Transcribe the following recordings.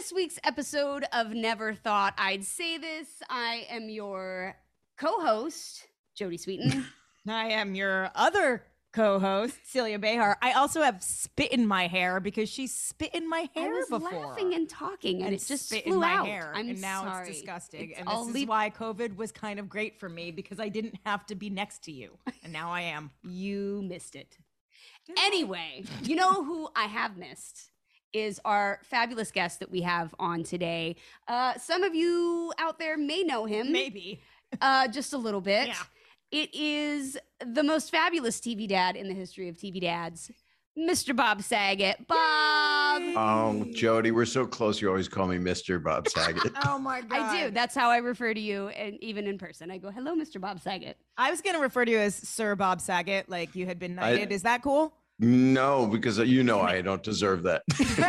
this week's episode of Never Thought I'd Say This. I am your co-host, Jody Sweeten. I am your other co-host, Celia Behar. I also have spit in my hair because she spit in my hair before. I was laughing and talking, and it just spit flew in my out. hair, I'm and now sorry. it's disgusting. It's and this is why COVID was kind of great for me, because I didn't have to be next to you, and now I am. You missed it. Anyway, you know who I have missed is our fabulous guest that we have on today. Some of you out there may know him. Maybe. Just a little bit. Yeah. It is the most fabulous TV dad in the history of TV dads, Mr. Bob Saget. Bob! Oh, Jody, we're so close. You always call me Mr. Bob Saget. Oh, my God. I do. That's how I refer to you, and even in person. I go, hello, Mr. Bob Saget. I was going to refer to you as Sir Bob Saget, like you had been knighted. Is that cool? No, because you know I don't deserve that.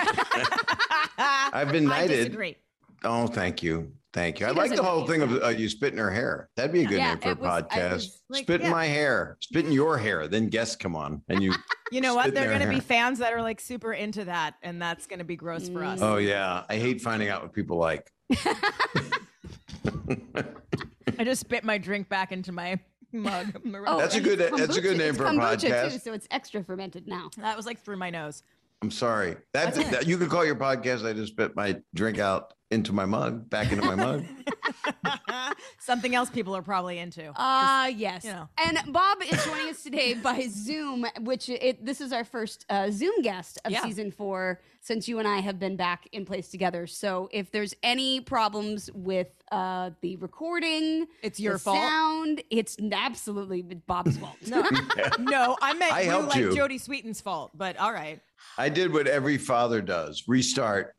I've been knighted. I disagree. Oh, thank you. Thank you. I She like the doesn't whole know thing you. of you spit in her hair. That'd be a good Yeah, name for a podcast. Spit in my hair. Spit in your hair. Then guests come on and you. You know what? spit in They're their going to be hair. fans that are like super into that, and that's going to be gross for us. Oh yeah, I hate finding out what people like. I just spit my drink back into my mug. That's a and good- it's that's a good kombucha. name It's for a kombucha podcast. too, so it's extra fermented now. That was like through my nose. I'm sorry. That you could call your podcast. I just spit my drink out into my mug, back into my mug. Something else people are probably into. Yes. you know. And Bob is joining us today by Zoom, which this is our first Zoom guest of Yeah. season 4 since you and I have been back in place together. So if there's any problems with the recording, It's your the fault? sound, it's absolutely Bob's fault. No, I meant I you helped like you. Jody Sweeten's fault, but all right. I did what every father does: restart.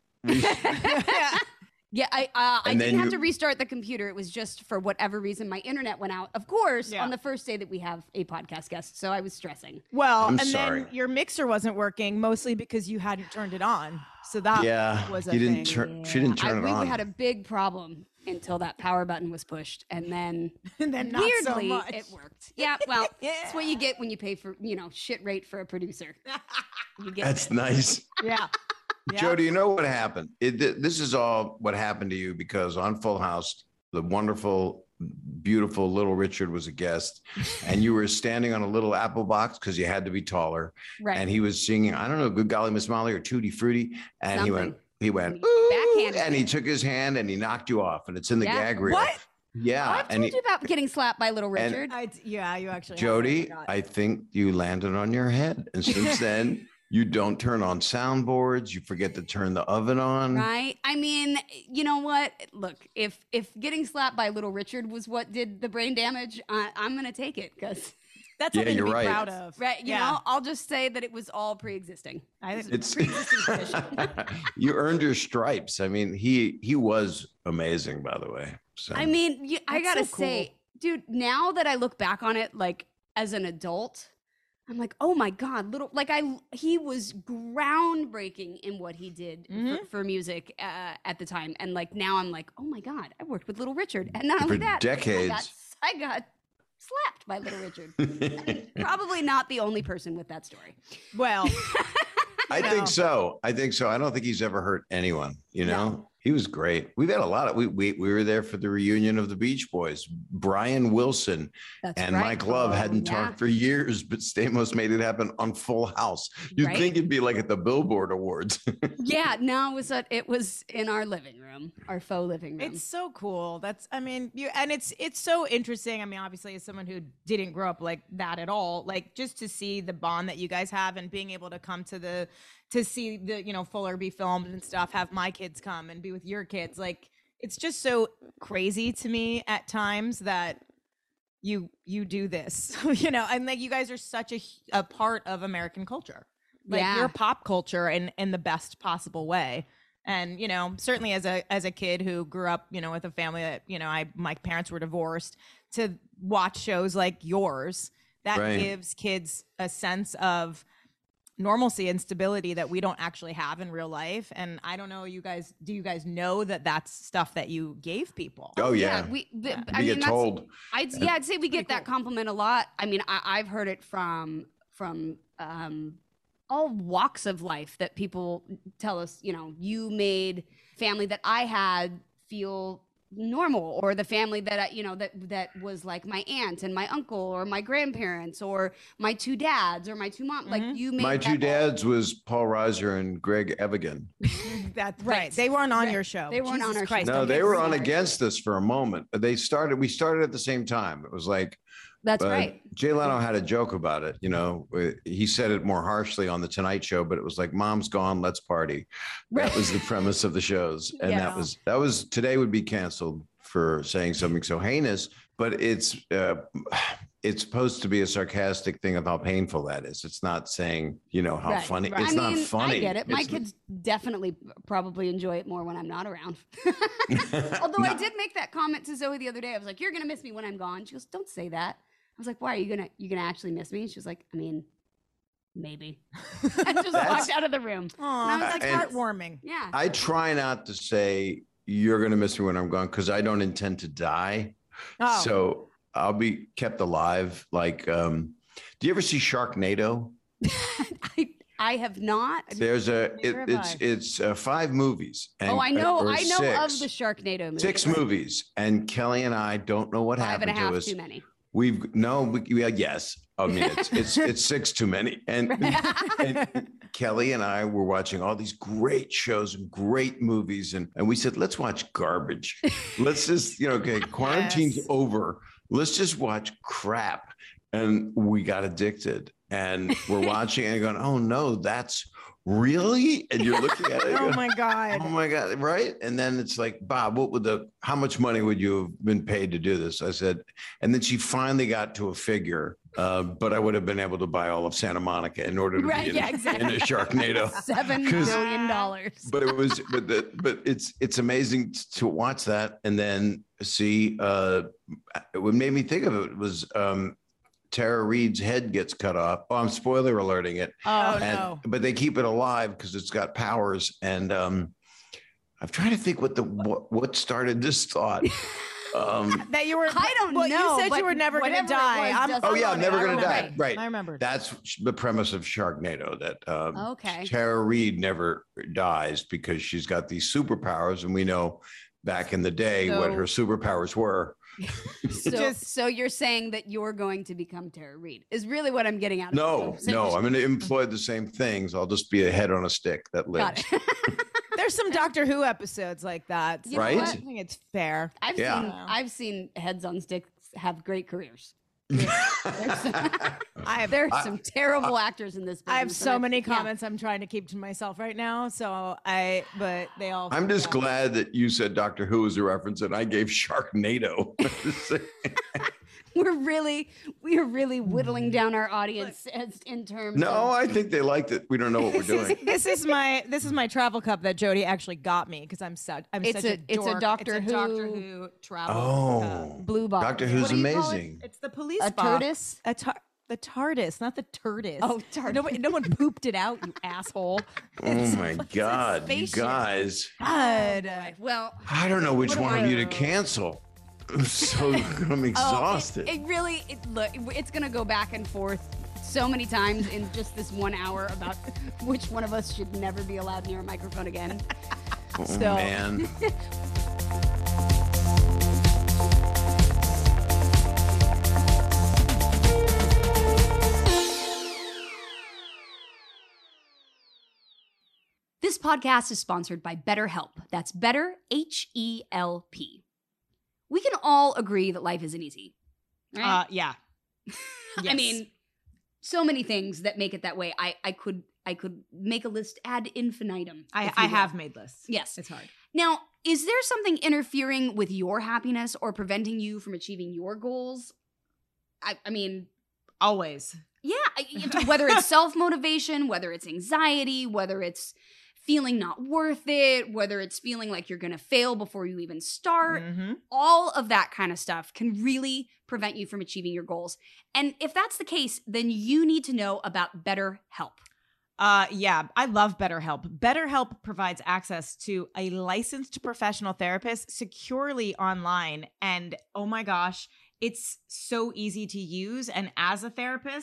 Yeah, I And then didn't have you- to restart the computer. It was just for whatever reason my internet went out. Of course, Yeah. on the first day that we have a podcast guest, so I was stressing. Well, I'm and sorry. then your mixer wasn't working, mostly because you hadn't turned it on. So that Yeah, was a you didn't thing. turn. She didn't turn it we on. had a big problem until that power button was pushed, and then And then not so weirdly much. it worked. Yeah, well, that's what you get when you pay for shit rate for a producer. You get That's it. nice. Yeah. Yeah. Jody, you know what happened? This is all what happened to you because on Full House, the wonderful, beautiful Little Richard was a guest, and you were standing on a little apple box because you had to be taller. Right. And he was singing, I don't know, Good Golly Miss Molly or Tutti Frutti. And Something. he went, And he backhanded and he me. took his hand and he knocked you off. And it's in the Yeah. gag reel. What? Yeah. I've and told you about getting slapped by Little Richard. Yeah, you actually. Jody, have, I forgot. I think you landed on your head. And since then, you don't turn on soundboards. You forget to turn the oven on. Right? I mean, you know what? Look, if getting slapped by Little Richard was what did the brain damage, I'm going to take it because, That's Yeah, something to you're be right. proud of. right, you Yeah. know, I'll just say that it was all pre-existing. It's Pre-existing condition. you earned your stripes. I mean, he was amazing, by the way. So I mean, I That's got to so say, cool. dude, now that I look back on it, like as an adult, I'm like, oh my God, he was groundbreaking in what he did for music at the time. And like, now I'm like, oh my God, I worked with Little Richard. And not For only that, decades. I got slapped by Little Richard. Probably not the only person with that story. Well, I know. think so. I don't think he's ever hurt anyone. You know, he was great. We've had a lot of we were there for the reunion of the Beach Boys. Brian Wilson That's and right. Mike Love hadn't Yeah. talked for years, but Stamos made it happen on Full House. You'd Right? think it'd be like at the Billboard Awards. Yeah, no, it was in our living room, our faux living room. it's so cool. It's so interesting. I mean, obviously, as someone who didn't grow up like that at all, like just to see the bond that you guys have and being able to come to see the Fuller be filmed and stuff, have my kids come and be with your kids, like it's just so crazy to me at times that you do this, and like you guys are such a part of American culture, like Yeah. you're pop culture in the best possible way. And certainly as a kid who grew up with a family that my parents were divorced, to watch shows like yours that Right. gives kids a sense of normalcy and stability that we don't actually have in real life. And I don't know, do you guys know that that's stuff that you gave people? Oh yeah, we we get told. I'd say we get that compliment a lot. I mean, I've heard it from all walks of life that people tell us, you made family that I had feel normal, or the family that that was like my aunt and my uncle or my grandparents or my two dads or my two moms. Like you made My two that dads was Paul Reiser and Greg Evigan. That's Right. right. They weren't on your show. They weren't on Jesus our show. Christ, No, don't they get were me on started. against us for a moment. We started at the same time. It was like, That's right. Jay Leno had a joke about it. He said it more harshly on the Tonight Show, but it was like, "Mom's gone, let's party." That was the premise of the shows, and Yeah. that was today would be canceled for saying something so heinous. But it's supposed to be a sarcastic thing of how painful that is. It's not saying how Right, funny. right. It's not funny. I get it. My It's- kids definitely probably enjoy it more when I'm not around. Although I did make that comment to Zoe the other day. I was like, "You're gonna miss me when I'm gone." She goes, "Don't say that." I was like, "Why are you gonna actually miss me?" She was like, "I mean, maybe." I just walked out of the room. Aw, And I was that's like, heartwarming. Yeah. I try not to say you're going to miss me when I'm gone because I don't intend to die. Oh. So I'll be kept alive. Like, do you ever see Sharknado? I have not. There's Neither have it's 5 movies. Oh, I know. or I know of 6. the Sharknado movie. 6 movies, and Kelly and I don't know what 5 and happened a half to us. too many. Yes. I mean, it's 6 too many. And Kelly and I were watching all these great shows and great movies, and we said, let's watch garbage. Let's just okay, quarantine's Yes. over. Let's just watch crap. And we got addicted, and we're watching and going, oh no, that's really? And you're looking at it. Oh going, my God. oh my God, right? And then it's like, Bob, how much money would you have been paid to do this? I said, and then she finally got to a figure, but I would have been able to buy all of Santa Monica in order to Right, be in, yeah, exactly. in a Sharknado. $7 billion. But it was, but it's amazing to watch that and then see. What made me think of it was Tara Reid's head gets cut off. Oh, I'm spoiler alerting it. Oh, And- no. But they keep it alive because it's got powers. And I'm trying to think what started this thought. That you were. I don't well, know, You said but you were never going to whatever it die. was just- Oh, yeah, I'm never I gonna remember. die. Right. I remember. That's the premise of Sharknado. That Okay. Tara Reid never dies because she's got these superpowers, and we know back in the day what So- her superpowers were. So you're saying that you're going to become Tara Reid is really what I'm getting at. No, I'm going to employ the same things. I'll just be a head on a stick that lives. Got it. There's some Doctor Who episodes like that. You know Right? what? I think it's fair. Yeah. I've seen heads on sticks have great careers. I have There's some terrible actors in this business. I have so and many yeah. comments I'm trying to keep to myself right now. But they all. I'm just yeah. glad that you said Doctor Who was a reference and I gave Sharknado. We are really whittling down our audience in terms. No, of, I think they liked it. We don't know what we're doing. This is my travel cup that Jody actually got me because I'm such It's a a- it's a dork. Doctor It's a Doctor Who- Who travel Oh, blue box. Doctor cup. Who's What do you call it? amazing. It's the police A box. TARDIS? The TARDIS, not the TARDIS. Oh, TARDIS. No one pooped it out, you asshole. Oh my God, you spaceship. guys. God. Well, I don't know which What do one I of you to know? cancel. I'm exhausted. It's gonna go back and forth so many times in just this 1 hour about which one of us should never be allowed near a microphone again. Oh, so- man. This podcast is sponsored by BetterHelp. That's Better H-E-L-P. We can all agree that life isn't easy, right? Yeah. I Yes. mean, so many things that make it that way. I could make a list ad infinitum. if you I will. have made lists. Yes. It's hard. Now, is there something interfering with your happiness or preventing you from achieving your goals? I mean, Always. yeah, whether it's self-motivation, whether it's anxiety, whether it's feeling not worth it, whether it's feeling like you're going to fail before you even start, Mhm. all of that kind of stuff can really prevent you from achieving your goals. And if that's the case, then you need to know about BetterHelp. Yeah, I love BetterHelp. BetterHelp provides access to a licensed professional therapist securely online. And oh my gosh, it's so easy to use. And as a therapist,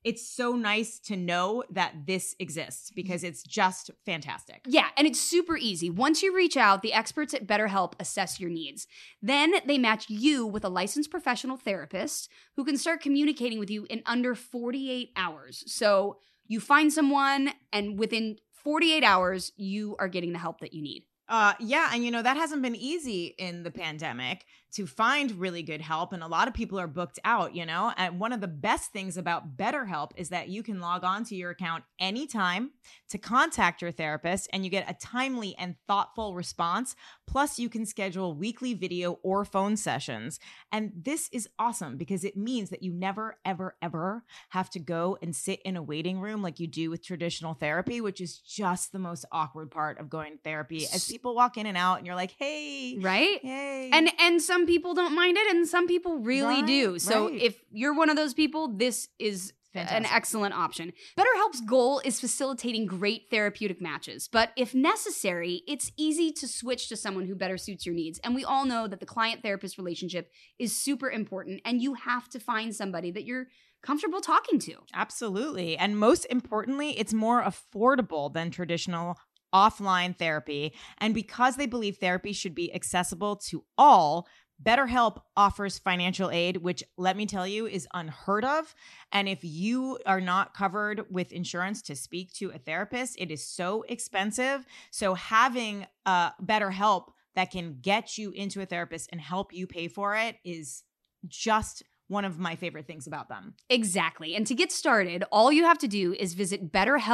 it's so nice to know that this exists because it's just fantastic. Yeah, and it's super easy. Once you reach out, the experts at BetterHelp assess your needs. Then they match you with a licensed professional therapist who can start communicating with you in under 48 hours. So you find someone, and within 48 hours, you are getting the help that you need. Yeah. And, that hasn't been easy in the pandemic to find really good help. And a lot of people are booked out, And one of the best things about BetterHelp is that you can log on to your account anytime to contact your therapist, and you get a timely and thoughtful response. Plus, you can schedule weekly video or phone sessions. And this is awesome because it means that you never, ever, ever have to go and sit in a waiting room like you do with traditional therapy, which is just the most awkward part of going to therapy. As people walk in and out and you're like, hey. Right? Hey. And some people don't mind it, and some people really do. So if you're one of those people, this is an excellent option. BetterHelp's goal is facilitating great therapeutic matches, but if necessary, it's easy to switch to someone who better suits your needs. And we all know that the client-therapist relationship is super important, and you have to find somebody that you're comfortable talking to. Absolutely. And most importantly, it's more affordable than traditional offline therapy. And because they believe therapy should be accessible to all, BetterHelp offers financial aid, which, let me tell you, is unheard of. And if you are not covered with insurance to speak to a therapist, it is so expensive. So having BetterHelp that can get you into a therapist and help you pay for it is just one of my favorite things about them. Exactly. And to get started, all you have to do is visit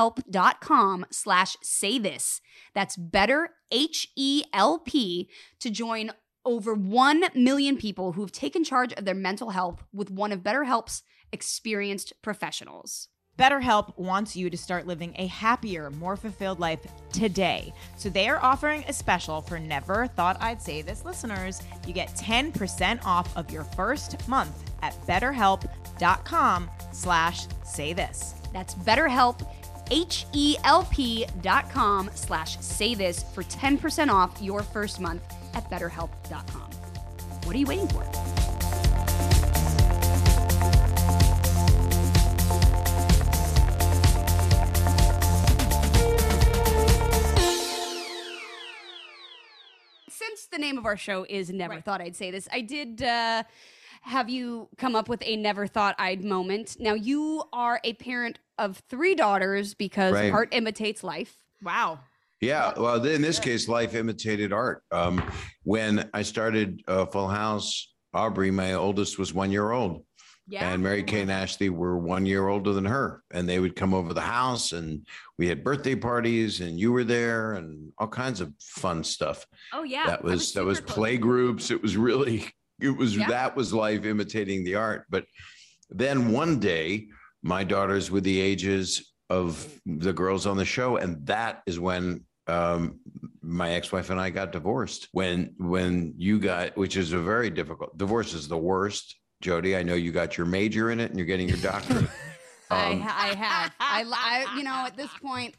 betterhelp.com/saythis. That's BetterHelp to join over 1 million people who've taken charge of their mental health with one of BetterHelp's experienced professionals. BetterHelp wants you to start living a happier, more fulfilled life today. So they are offering a special for Never Thought I'd Say This listeners. You get 10% off of your first month at betterhelp.com/saythis. That's BetterHelp, HELP.com/saythis for 10% off your first month at betterhelp.com. What are you waiting for? Since the name of our show is Never Thought I'd Say This, I did have you come up with a never thought I'd moment. Now, you are a parent of 3 daughters because art imitates life. Wow. Yeah. Well, in this case, life imitated art. When I started Full House, Aubrey, my oldest, was 1 year old. Yeah. And Mary Kay and Ashley were 1 year older than her. And they would come over the house, and we had birthday parties, and you were there, and all kinds of fun stuff. Oh, yeah. That was play groups. It was really, that was life imitating the art. But then one day, my daughters were the ages of the girls on the show. And that is when my ex-wife and I got divorced. When you got, which is a very difficult, divorce is the worst. Jody, I know you got your major in it and you're getting your doctorate. I have. At this point,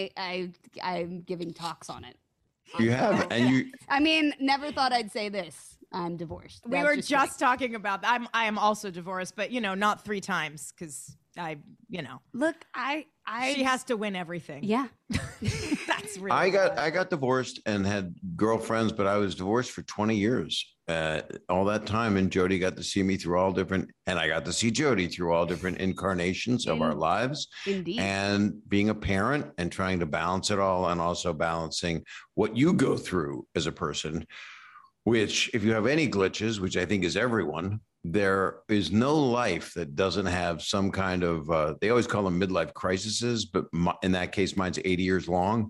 I'm giving talks on it. You have, and you. I mean, never thought I'd say this. I'm divorced. We were just talking about that. I am also divorced, but not 3 times because Look, she has to win everything. Yeah. That's really I got divorced and had girlfriends, but I was divorced for 20 years. All that time, and Jody got to see me through all different, and I got to see Jody through all different incarnations of our lives. Indeed. And being a parent and trying to balance it all, and also balancing what you go through as a person, which if you have any glitches, which I think is everyone, there is no life that doesn't have some kind of, they always call them midlife crises, but in that case, mine's 80 years long.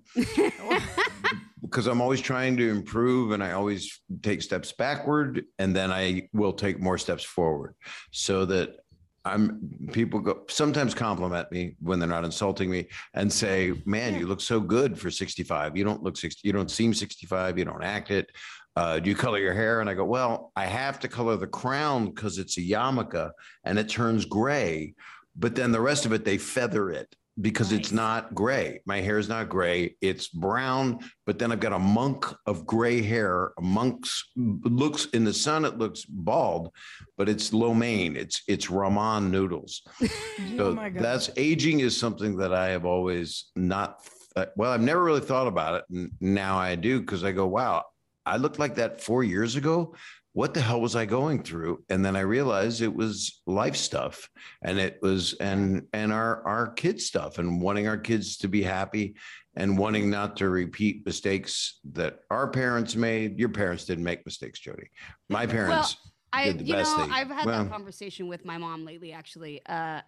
Because I'm always trying to improve, and I always take steps backward, and then I will take more steps forward, so that people sometimes compliment me when they're not insulting me and say, man, you look so good for 65. You don't look 60. You don't seem 65. You don't act it. Do you color your hair? And I go, well, I have to color the crown because it's a yarmulke and it turns gray, but then the rest of it, they feather it. because it's Nice. not gray. My hair is not gray. It's brown, but then I've got a monk of gray hair. A monk's looks in the sun, it looks bald, but it's lo mein. It's ramen noodles. Oh So my God. that's aging is something that I have always not, well, I've never really thought about it. And now I do because I go, wow, I looked like that 4 years ago. What the hell was I going through? And then I realized it was life stuff, and it was and our kids stuff, and wanting our kids to be happy, and wanting not to repeat mistakes that our parents made. Your parents didn't make mistakes, Jody. My parents did the best they. I've had well, that conversation with my mom lately, actually.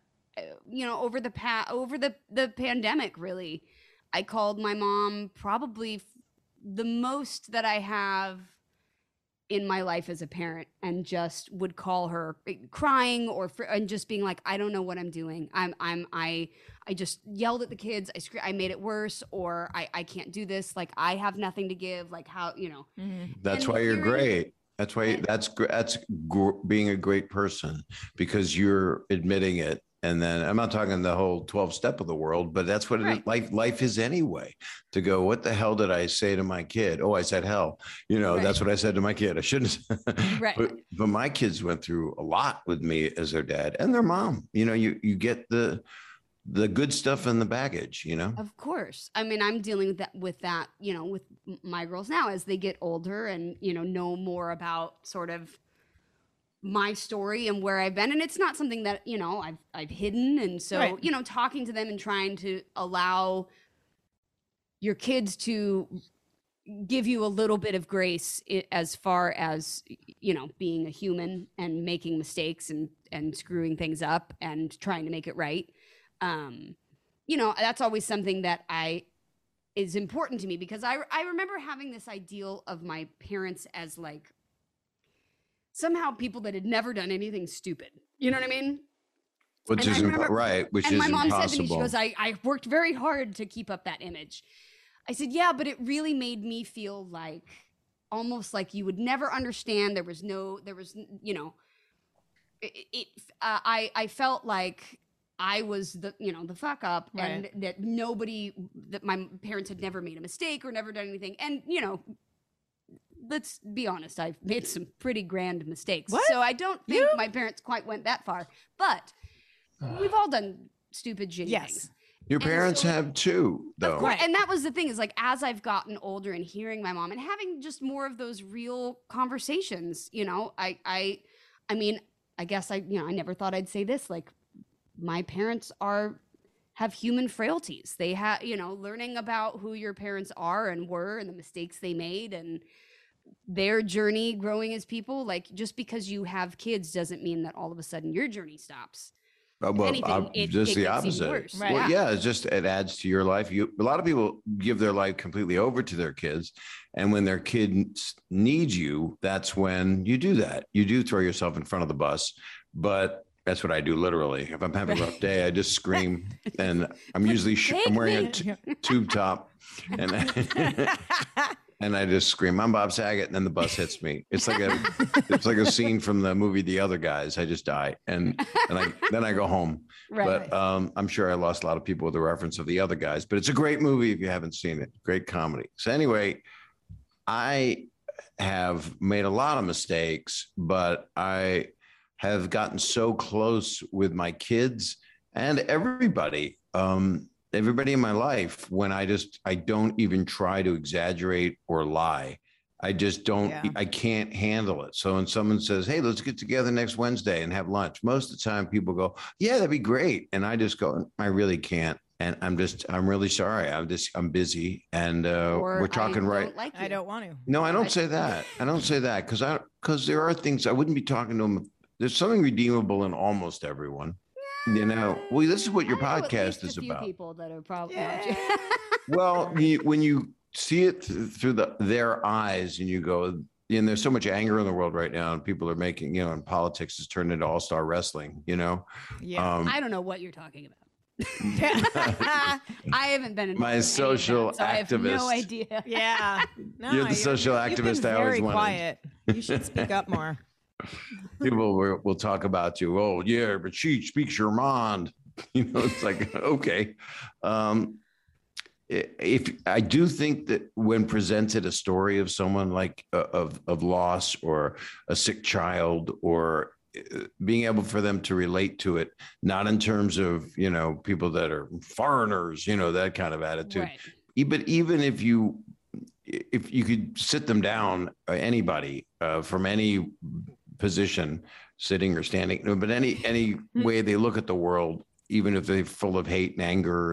Over the pandemic, really, I called my mom probably the most that I have in my life as a parent, and just would call her crying and just being like, I don't know what I'm doing. I just yelled at the kids. I made it worse, or I can't do this. Like, I have nothing to give. Like, how, that's and why you're hearing- great. That's why being a great person, because you're admitting it. And then I'm not talking the whole 12 step of the world, but that's what Right. life is anyway. To go, what the hell did I say to my kid? Oh, I said hell. Right. That's what I said to my kid. I shouldn't. Right. But my kids went through a lot with me as their dad and their mom. You get the good stuff and the baggage. Of course. I mean, I'm dealing with that, with my girls now as they get older and, know more about sort of my story and where I've been. And it's not something that, I've hidden. And so, Right. Talking to them and trying to allow your kids to give you a little bit of grace as far as, being a human and making mistakes and screwing things up and trying to make it right. That's always something that is important to me, because I remember having this ideal of my parents as like somehow people that had never done anything stupid. You know what I mean? Which And is I remember- right. Which And is my mom impossible. said to me, she goes, I worked very hard to keep up that image. I said, yeah, but it really made me feel like almost like you would never understand. I felt like I was the fuck up, Right. and that my parents had never made a mistake or never done anything. And, let's be honest, I've made some pretty grand mistakes. What? So I don't think my parents quite went that far, but we've all done stupid, shitty Yes. things. Your And parents so- have too, though. Of course. Right. And that was the thing, is like, as I've gotten older and hearing my mom and having just more of those real conversations, I mean, I guess I never thought I'd say this. Like, my parents have human frailties. They have, learning about who your parents are and were and the mistakes they made and their journey growing as people. Like, just because you have kids doesn't mean that all of a sudden your journey stops. Well, anything, it just the gets even opposite. worse. Right. Well, yeah, it adds to your life. A lot of people give their life completely over to their kids, and when their kids need you, that's when you do that. You do throw yourself in front of the bus, but that's what I do literally. If I'm having a rough day, I just scream, and I'm usually I'm wearing a tube top, and and I just scream, "I'm Bob Saget," and then the bus hits me. It's like a scene from the movie The Other Guys. I just die, and then I go home. Right. But I'm sure I lost a lot of people with the reference of The Other Guys. But it's a great movie if you haven't seen it. Great comedy. So anyway, I have made a lot of mistakes, but I have gotten so close with my kids and everybody. Everybody in my life, when I don't even try to exaggerate or lie. I just don't, Yeah. I can't handle it. So when someone says, hey, let's get together next Wednesday and have lunch, most of the time people go, yeah, that'd be great. And I just go, I really can't. And I'm really sorry. I'm busy. And Or we're talking I right. don't like I you. don't want to. No, I don't say that. I don't say that because there are things I wouldn't be talking to them. There's something redeemable in almost everyone. Well, this is what your I know at podcast least a is few about. people that are probably Yeah. Well, when you see it through their eyes and you go, and there's so much anger in the world right now, and people are making, and politics has turned into all-star wrestling, Yeah. I don't know what you're talking about. I haven't been in My social so I have activist. no idea. Yeah. No, You're the social you've been activist I always very wanted. quiet. You should speak up more. People will talk about you. Oh, yeah, but she speaks your mind. It's like, okay. If I do think that when presented a story of someone like of loss or a sick child or being able for them to relate to it, not in terms of, people that are foreigners, that kind of attitude. Right. But even if you could sit them down, anybody from any position, sitting or standing, but any way they look at the world, even if they're full of hate and anger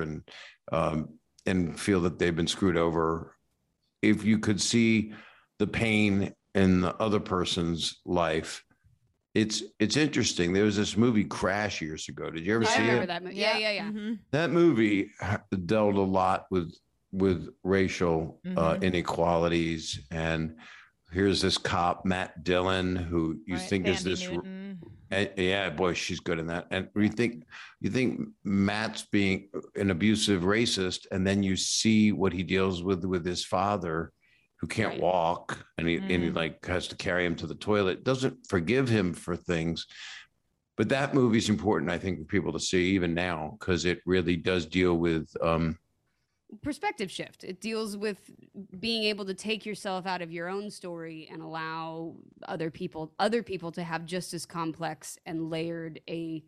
and feel that they've been screwed over, if you could see the pain in the other person's life, it's interesting. There was this movie Crash years ago. Did you ever see it? I remember that movie. Yeah. Mm-hmm. That movie dealt a lot with racial inequalities. And here's this cop, Matt Dillon, who you think is this. Yeah, boy, she's good in that. And you think Matt's being an abusive racist, and then you see what he deals with his father, who can't walk, and he like has to carry him to the toilet. Doesn't forgive him for things. But that movie's important, I think, for people to see even now, because it really does deal with perspective shift. It deals with being able to take yourself out of your own story and allow other people to have just as complex and layered a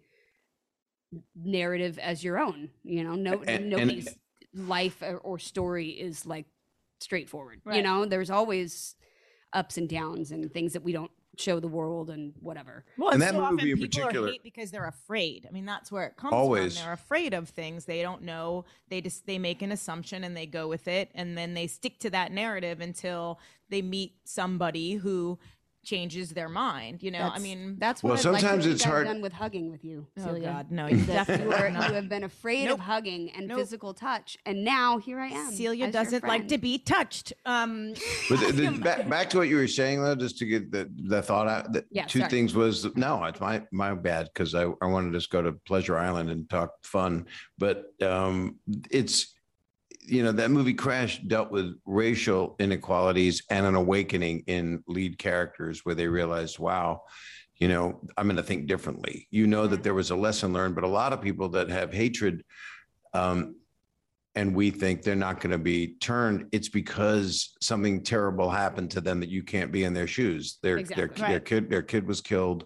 narrative as your own. Nobody's life or story is like straightforward. Right. There's always ups and downs and things that we don't show the world and whatever. Well, and so that movie often in people particular, are hate because they're afraid. I mean, that's where it comes Always. from. They're afraid of things they don't know. They make an assumption and they go with it, and then they stick to that narrative until they meet somebody who changes their mind. That's what Well, sometimes it's hard- done with hugging with you, Oh Celia. God, no, you definitely You not. have been afraid of hugging and physical touch, and now here I am. Celia as your doesn't like friend. to be touched. But back to what you were saying, though, just to get the thought out. Two sorry. things was, no, it's my bad, because I wanted to just go to Pleasure Island and talk fun. But it's, that movie Crash dealt with racial inequalities and an awakening in lead characters where they realized, wow, I'm going to think differently. That there was a lesson learned, but a lot of people that have hatred, and we think they're not going to be turned, it's because something terrible happened to them that you can't be in their shoes. Their kid was killed.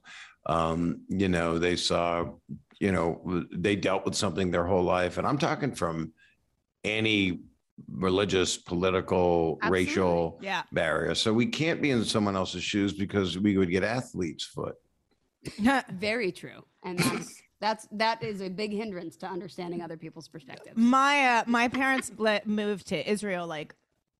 They saw, they dealt with something their whole life. And I'm talking from any religious, political, racial barrier. So we can't be in someone else's shoes because we would get athlete's foot. Very true. And that is a big hindrance to understanding other people's perspectives. My parents moved to Israel like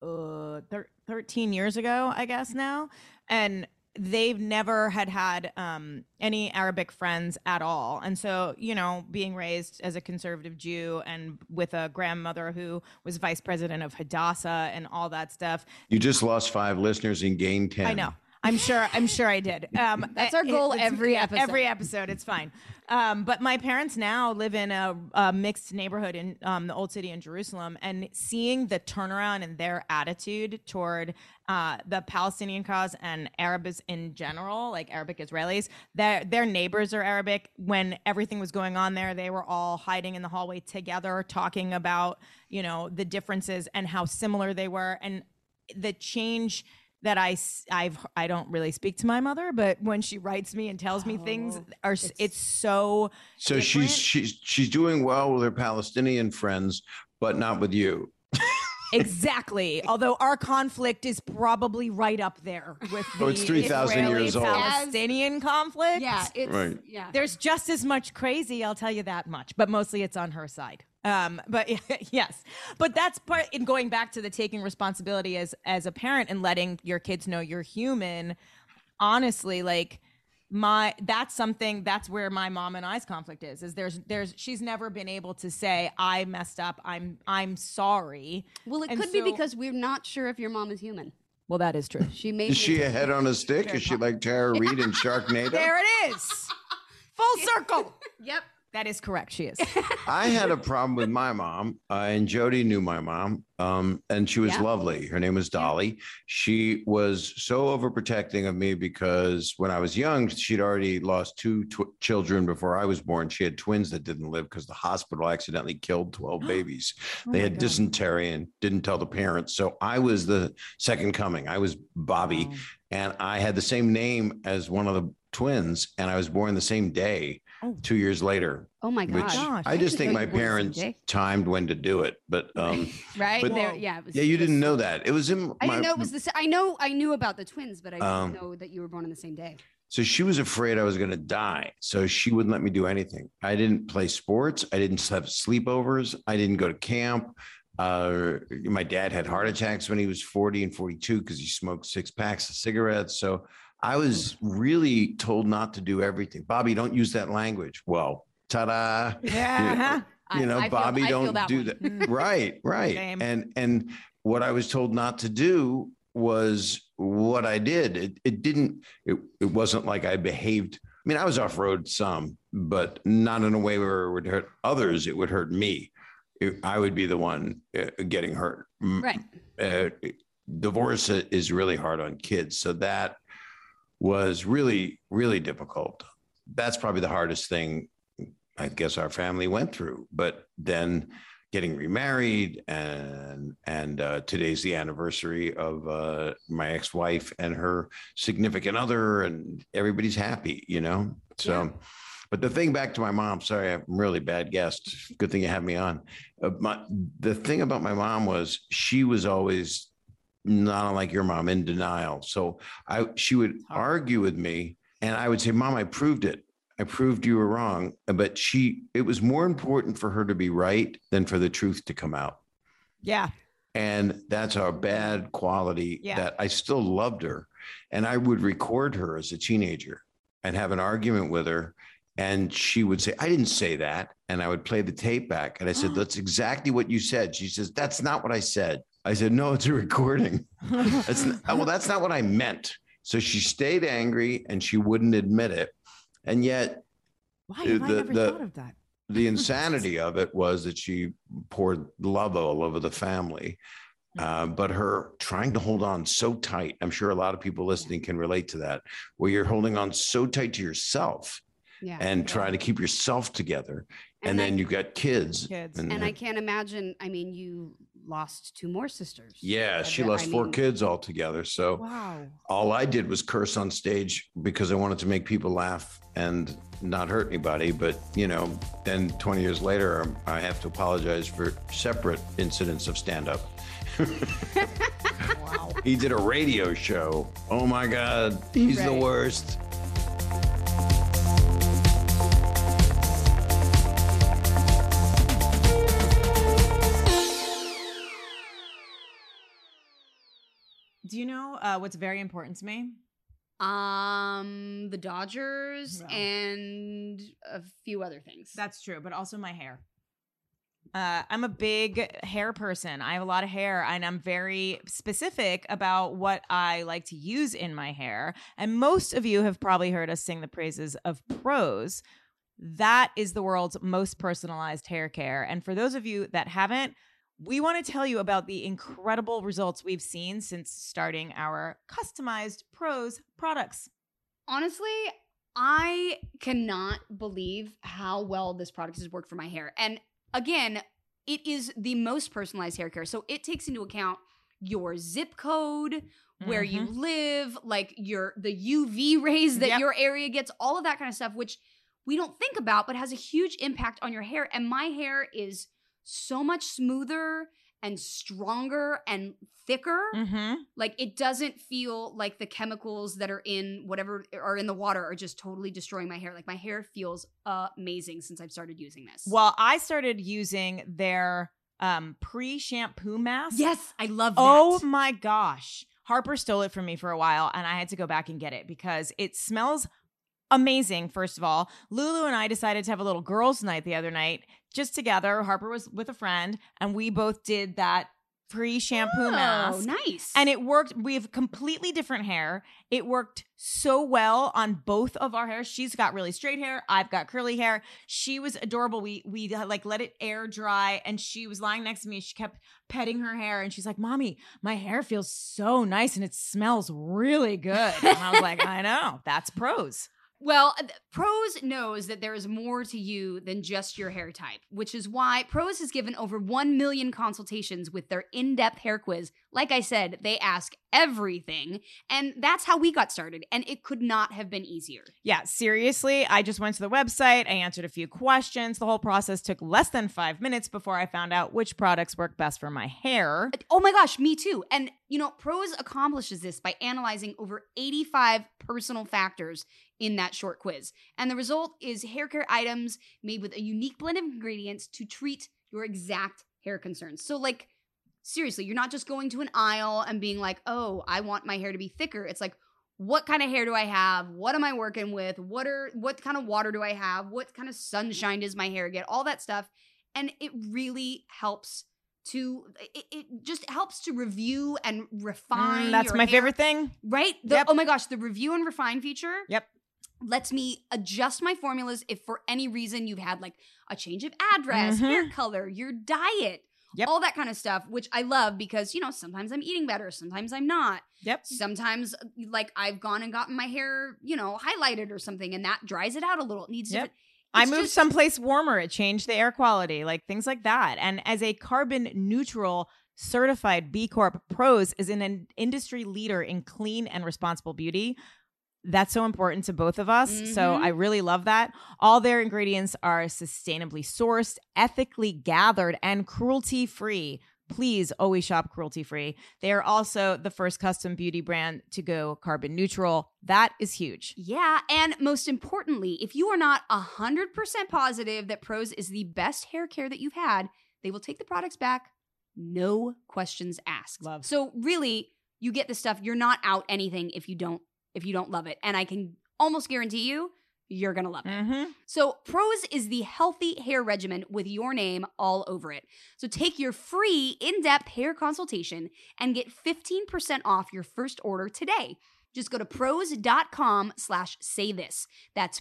13 years ago, I guess now, and they've never had any Arabic friends at all. And so, being raised as a conservative Jew and with a grandmother who was vice president of Hadassah and all that stuff. You just lost 5 listeners and gained 10. I know. I'm sure I did. That's our goal every episode. Every episode, it's fine. But my parents now live in a mixed neighborhood in the Old City in Jerusalem, and seeing the turnaround in their attitude toward the Palestinian cause and Arabs in general, like Arabic Israelis, their neighbors are Arabic. When everything was going on there, they were all hiding in the hallway together, talking about, the differences and how similar they were, and the change that I don't really speak to my mother, but when she writes me and tells me things, it's so different. she's doing well with her Palestinian friends, but not with you. Exactly. Although our conflict is probably right up there with the it's 3,000 years old. Palestinian conflict. Yeah, right. Yeah. There's just as much crazy, I'll tell you that much, but mostly it's on her side. But yes, but that's part in going back to the taking responsibility as a parent and letting your kids know you're human. Honestly, like that's where my mom and I's conflict is there's she's never been able to say I messed up. I'm sorry. Well, it could be because we're not sure if your mom is human. Well, that is true. Is she a head on a stick? Is she like Tara Reid in Sharknado? There it is. Full circle. Yep. That is correct. She is. I had a problem with my mom, and Jody knew my mom, and she was Yeah. lovely. Her name was Dolly. She was so overprotecting of me because when I was young, she'd already lost two children before I was born. She had twins that didn't live because the hospital accidentally killed 12 babies. They my had God. dysentery and didn't tell the parents. So I was the second coming. I was Bobby, Wow. and I had the same name as one of the twins, and I was born the same day. Oh. 2 years later, Oh my which god. Gosh. I just think didn't my know you were born the same parents day. timed when to do it. But Right? but- There, yeah. It was, yeah, you it was- didn't know that. It was in I my, didn't know it was the same. I knew about the twins, but I didn't know that you were born on the same day. so she was afraid I was going to die. So she wouldn't let me do anything. I didn't play sports. I didn't have sleepovers. I didn't go to camp. My dad had heart attacks when he was 40 and 42 because he smoked 6 packs of cigarettes. So I was really told not to do everything. Bobby, don't use that language. Well, ta-da. Yeah. You know, I feel- Bobby, I feel don't that do one. that. Right. Same. And what I was told not to do was what I did. It wasn't like I behaved. I mean, I was off road some, but not in a way where it would hurt others. It would hurt me. I would be the one getting hurt. Right. Divorce is really hard on kids. So that was really, really difficult. That's probably the hardest thing I guess our family went through. But then getting remarried, and today's the anniversary of my ex-wife and her significant other, and everybody's happy, you know? So, but the thing back to my mom, sorry, I'm a really bad guest. Good thing you had me on. The thing about my mom was she was always not unlike your mom, in denial. So she would argue with me, and I would say, Mom, I proved it. I proved you were wrong. But it was more important for her to be right than for the truth to come out. Yeah. And that's our bad quality Yeah. that I still loved her. And I would record her as a teenager and have an argument with her. And she would say, I didn't say that. And I would play the tape back. And I said, that's exactly what you said. She says, that's not what I said. I said, no, it's a recording. That's not what I meant. So she stayed angry and she wouldn't admit it. And yet Why have I never thought of that? the insanity of it was that she poured love all over the family. But her trying to hold on so tight, I'm sure a lot of people listening can relate to that, where you're holding on so tight to yourself Yeah. and trying to keep yourself together. And And then I- you got kids. And I can't imagine. I mean, you lost 2 more sisters. Yeah, she I lost 4 mean- kids altogether. So Wow. all I did was curse on stage because I wanted to make people laugh and not hurt anybody. But, you know, then 20 years later, I have to apologize for separate incidents of stand-up. Wow. He did a radio show. Oh my God, he's the Right. worst. Do you know what's very important to me? The Dodgers No. and a few other things. That's true, but also my hair. I'm a big hair person. I have a lot of hair, and I'm very specific about what I like to use in my hair. And most of you have probably heard us sing the praises of Prose. That is the world's most personalized hair care. And for those of you that haven't, we want to tell you about the incredible results we've seen since starting our customized Prose products. Honestly, I cannot believe how well this product has worked for my hair. And again, it is the most personalized hair care. So it takes into account your zip code, where you live, like the UV rays that Yep. your area gets, all of that kind of stuff, which we don't think about, but has a huge impact on your hair. And my hair is so much smoother and stronger and thicker. Mm-hmm. Like it doesn't feel like the chemicals that are in whatever are in the water are just totally destroying my hair. Like my hair feels amazing since I've started using this. Well, I started using their pre-shampoo mask. Yes, I love that. Oh my gosh. Harper stole it from me for a while, and I had to go back and get it because it smells amazing, first of all. Lulu and I decided to have a little girls' night the other night, just together. Harper was with a friend, and we both did that free shampoo mask. Nice. And it worked. We have completely different hair. It worked so well on both of our hair. She's got really straight hair. I've got curly hair. She was adorable. We like let it air dry, and she was lying next to me. She kept petting her hair, and she's like, "Mommy, my hair feels so nice, and it smells really good." And I was like, "I know. That's Prose." Well, Prose knows that there is more to you than just your hair type, which is why Prose has given over 1 million consultations with their in-depth hair quiz. Like I said, they ask everything, and that's how we got started, and it could not have been easier. Yeah, seriously, I just went to the website, I answered a few questions. The whole process took less than 5 minutes before I found out which products work best for my hair. Oh my gosh, me too. And, Prose accomplishes this by analyzing over 85 personal factors in that short quiz. And the result is hair care items made with a unique blend of ingredients to treat your exact hair concerns. So, like, seriously, you're not just going to an aisle and being like, oh, I want my hair to be thicker. It's like, what kind of hair do I have? What am I working with? What kind of water do I have? What kind of sunshine does my hair get? All that stuff. And it really helps it just helps to review and refine. That's your my hair, favorite thing. right? Yep. Oh my gosh, the review and refine feature. Yep. Lets me adjust my formulas if for any reason you've had like a change of address, hair color, your diet, all that kind of stuff, which I love because, sometimes I'm eating better, sometimes I'm not. Yep. Sometimes like I've gone and gotten my hair, highlighted or something, and that dries it out a little. It needs different. I moved someplace warmer. It changed the air quality, like things like that. And as a carbon neutral certified B Corp, Prose is an industry leader in clean and responsible beauty. That's so important to both of us. So I really love that. All their ingredients are sustainably sourced, ethically gathered, and cruelty-free. Please always shop cruelty-free. They are also the first custom beauty brand to go carbon neutral. That is huge. Yeah, and most importantly, if you are not 100% positive that Prose is the best hair care that you've had, they will take the products back, no questions asked. Love. So really, you get the stuff. You're not out anything if you don't love it. And I can almost guarantee you're going to love it. So Prose is the healthy hair regimen with your name all over it. So take your free in-depth hair consultation and get 15% off your first order today. Just go to prose.com/saythis. That's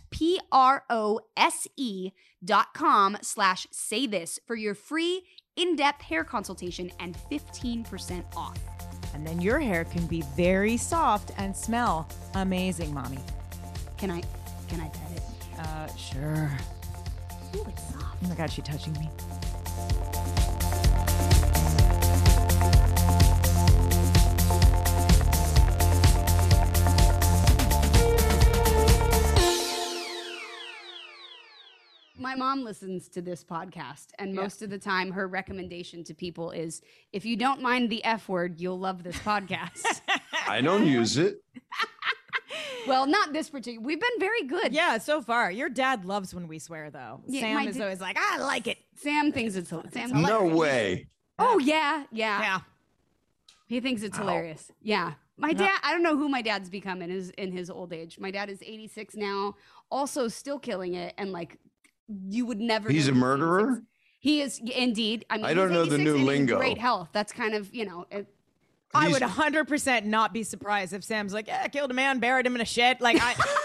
PROSE.com/saythis for your free in-depth hair consultation and 15% off. And then your hair can be very soft and smell amazing, Mommy. Can I pet it? Sure. Ooh, it's soft. Oh my God, she's touching me. My mom listens to this podcast, and most of the time her recommendation to people is, if you don't mind the F word, you'll love this podcast. I don't use it. Well, not this particular. We've been very good. Yeah, so far. Your dad loves when we swear, though. Yeah, Sam is always like, I like it. Sam thinks it's Sam. No way. Oh, yeah. He thinks it's hilarious. Yeah. My dad, I don't know who my dad's become in his old age. My dad is 86 now, also still killing it, and like, you would never. He's a murderer? He is indeed. I mean, I don't know the new lingo. Great health. That's kind of, I would 100% not be surprised if Sam's like, yeah, I killed a man, buried him in a shed. Like,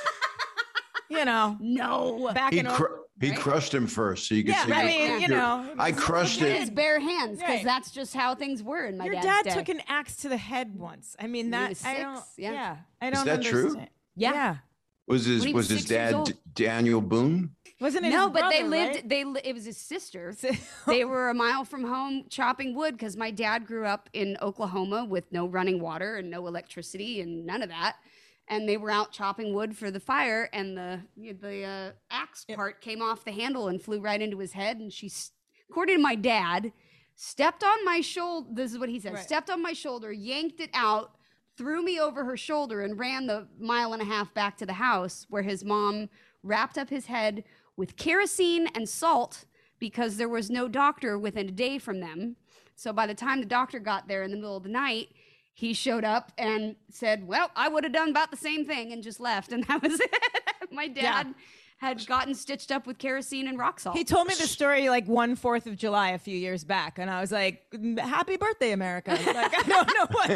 no. Back He, in he crushed him first, so you could see. I mean, I crushed With it. his bare hands, because that's just how things were in my Your dad's dad day. took an axe to the head once. I mean, that was I 6, don't. yeah. I don't. Is that true? understand. Yeah. Was When he was his 6 years dad old. Daniel Boone? Wasn't it? No, his but brother, they lived. right? It was his sister. They were a mile from home chopping wood because my dad grew up in Oklahoma with no running water and no electricity and none of that. And they were out chopping wood for the fire, and the axe part came off the handle and flew right into his head. And she, according to my dad, stepped on my shoulder. This is what he said: Right. stepped on my shoulder, yanked it out, threw me over her shoulder, and ran the 1.5 miles back to the house where his mom wrapped up his head with kerosene and salt because there was no doctor within a day from them. So by the time the doctor got there in the middle of the night, he showed up and said, well, I would have done about the same thing, and just left. And that was it. My dad had gotten stitched up with kerosene and rock salt. He told me the story like 1/4 of July a few years back, and I was like, "Happy birthday, America!" Like I don't know what.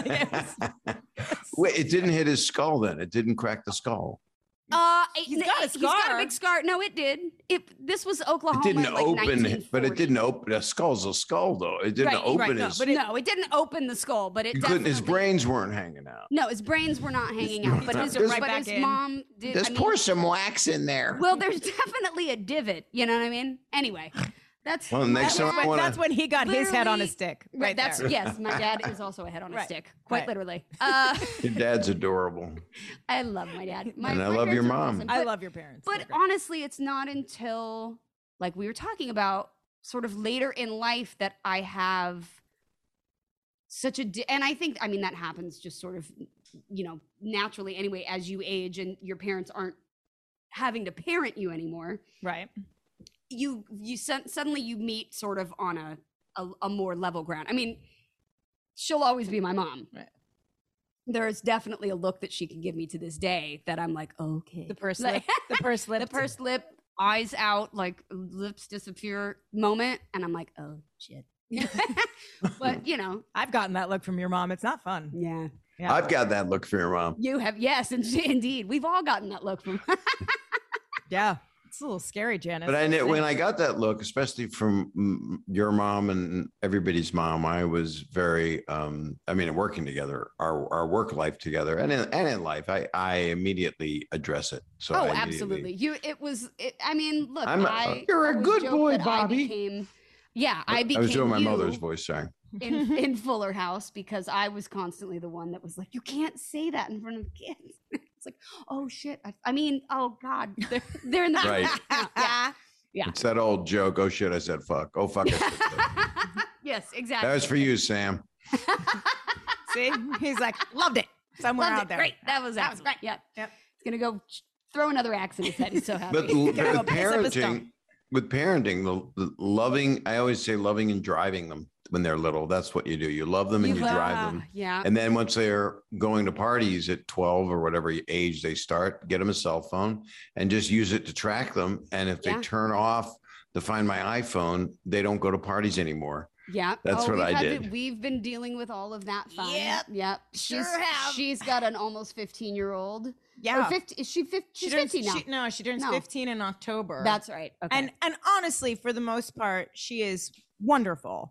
Wait, it didn't hit his skull then. It didn't crack the skull. He's got a He's got a scar. big scar. No, it did. This was It Oklahoma. didn't in, like, open, but it 1940. didn't open. A skull's a skull, though. It didn't Right, open right, no, his. but No, it didn't open the skull, but it You couldn't. His definitely- brains weren't hanging out. No, his brains were not hanging out, but his, Just right but back his in. mom did. Just I mean, pour some wax in there. well, there's definitely a divot. You know what I mean? Anyway, that's Well, next time I wanna- That's when he got his head on a Literally- stick. right. Right That's there. yes. My dad is also a head on a Right, stick, quite right. literally. Your dad's adorable. I love my dad. And I my love your parents are mom. awesome, I but- love your parents. But They're great. honestly, it's not until like we were talking about sort of later in life that I have such a and I think I mean that happens just sort of naturally anyway as you age and your parents aren't having to parent you anymore. Right. You suddenly you meet sort of on a more level ground. I mean, she'll always be my mom. Right. There's definitely a look that she can give me to this day that I'm like, okay. The purse Like- lip. The purse lip. the pursed lip, eyes out, like lips disappear moment, and I'm like, oh shit. But I've gotten that look from your mom. It's not fun. yeah, Yeah. I've got that look for your mom. you have indeed. We've all gotten that look from. Yeah. It's a little scary, Janice. But I knew when I got that look, especially from your mom and everybody's mom, I was very, working together, our work life together, and in life, I immediately address it. So Oh, I immediately- absolutely. I mean, look, You're a always good joke boy, that Bobby. I became. I was doing my you mother's voice, sorry. in Fuller House because I was constantly the one that was like, you can't say that in front of kids. It's like, oh shit. I mean, oh God, they're in the Right. Yeah. Yeah. It's that old joke. Oh shit, I said fuck. Oh fuck, I said fuck. Yes, exactly. That was for you, Sam. See? He's like, loved it. Somewhere Loved out it. there. Great. That was That was excellent. great. Yep. Yep. It's gonna go throw another axe in his head. He's so happy. But Gotta with go piss up a parenting, stone. the loving, I always say loving and driving them when they're little. That's what you do. You love them and you drive them. Yeah. And then once they're going to parties at 12 or whatever age they start, get them a cell phone and just use it to track them. And if they Yeah. turn off the Find My iPhone, they don't go to parties anymore. Yeah. That's what we've I had did. we've been dealing with all of that fun. Yep. Yep. Sure have. She's got an almost 15-year-old. Yeah. Or 50, is she 50? She's 15 now. She turns No. 15 in October. That's right. Okay. And honestly, for the most part, she is wonderful.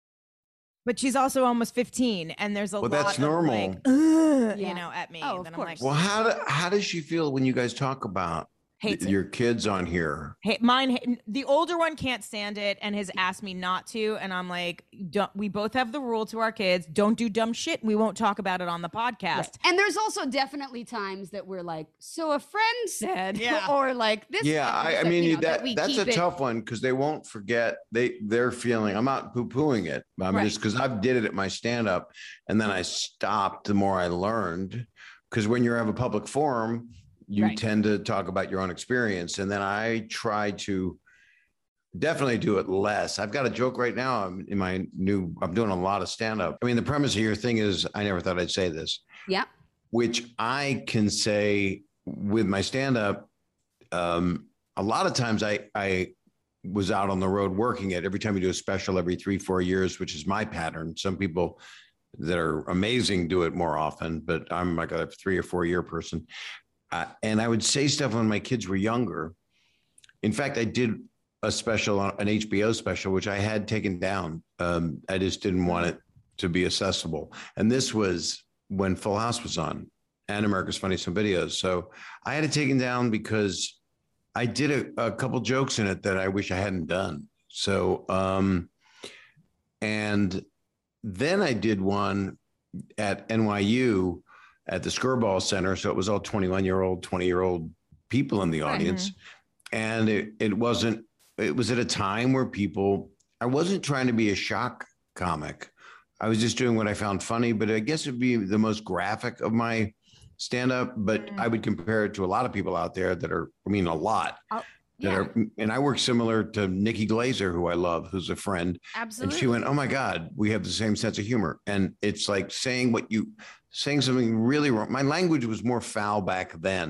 But she's also almost 15, and there's a Well, lot that's of normal. like, Yeah. at me. Oh, of Then course. Well, how does she feel when you guys talk about Hates it. your kids on here? The older one can't stand it and has asked me not to. And I'm like, we both have the rule to our kids: don't do dumb shit. And we won't talk about it on the podcast. Right. And there's also definitely times that we're like, so a friend said, Yeah. or like this. Yeah, happened, I so, mean you know, that we that's keep a it- tough one because they won't forget they're feeling. I'm not poo-pooing it. I'm Right. just because I did it at my stand-up and then I stopped the more I learned. Because when you have a public forum, you Right. tend to talk about your own experience. And then I try to definitely do it less. I've got a joke right now. I'm doing a lot of stand-up. I mean, the premise of your thing is I never thought I'd say this. Yeah. Which I can say with my stand-up, a lot of times I was out on the road working it. Every time you do a special every 3-4 years, which is my pattern. Some people that are amazing do it more often, but I'm like a 3 or 4 year person. And I would say stuff when my kids were younger. In fact, I did a special, an HBO special, which I had taken down. I just didn't want it to be accessible. And this was when Full House was on and America's Funniest Home Videos. So I had it taken down because I did a couple jokes in it that I wish I hadn't done. So, and then I did one at NYU at the Skirball Center. So it was all 21-year-old, 20-year-old people in the audience. And it was at a time where I wasn't trying to be a shock comic. I was just doing what I found funny, but I guess it'd be the most graphic of my stand-up, but I would compare it to a lot of people out there that are, a lot. Yeah. And I work similar to Nikki Glazer, who I love, who's a friend. Absolutely. And she went, oh my God, we have the same sense of humor. And it's like saying something really wrong. My language was more foul back then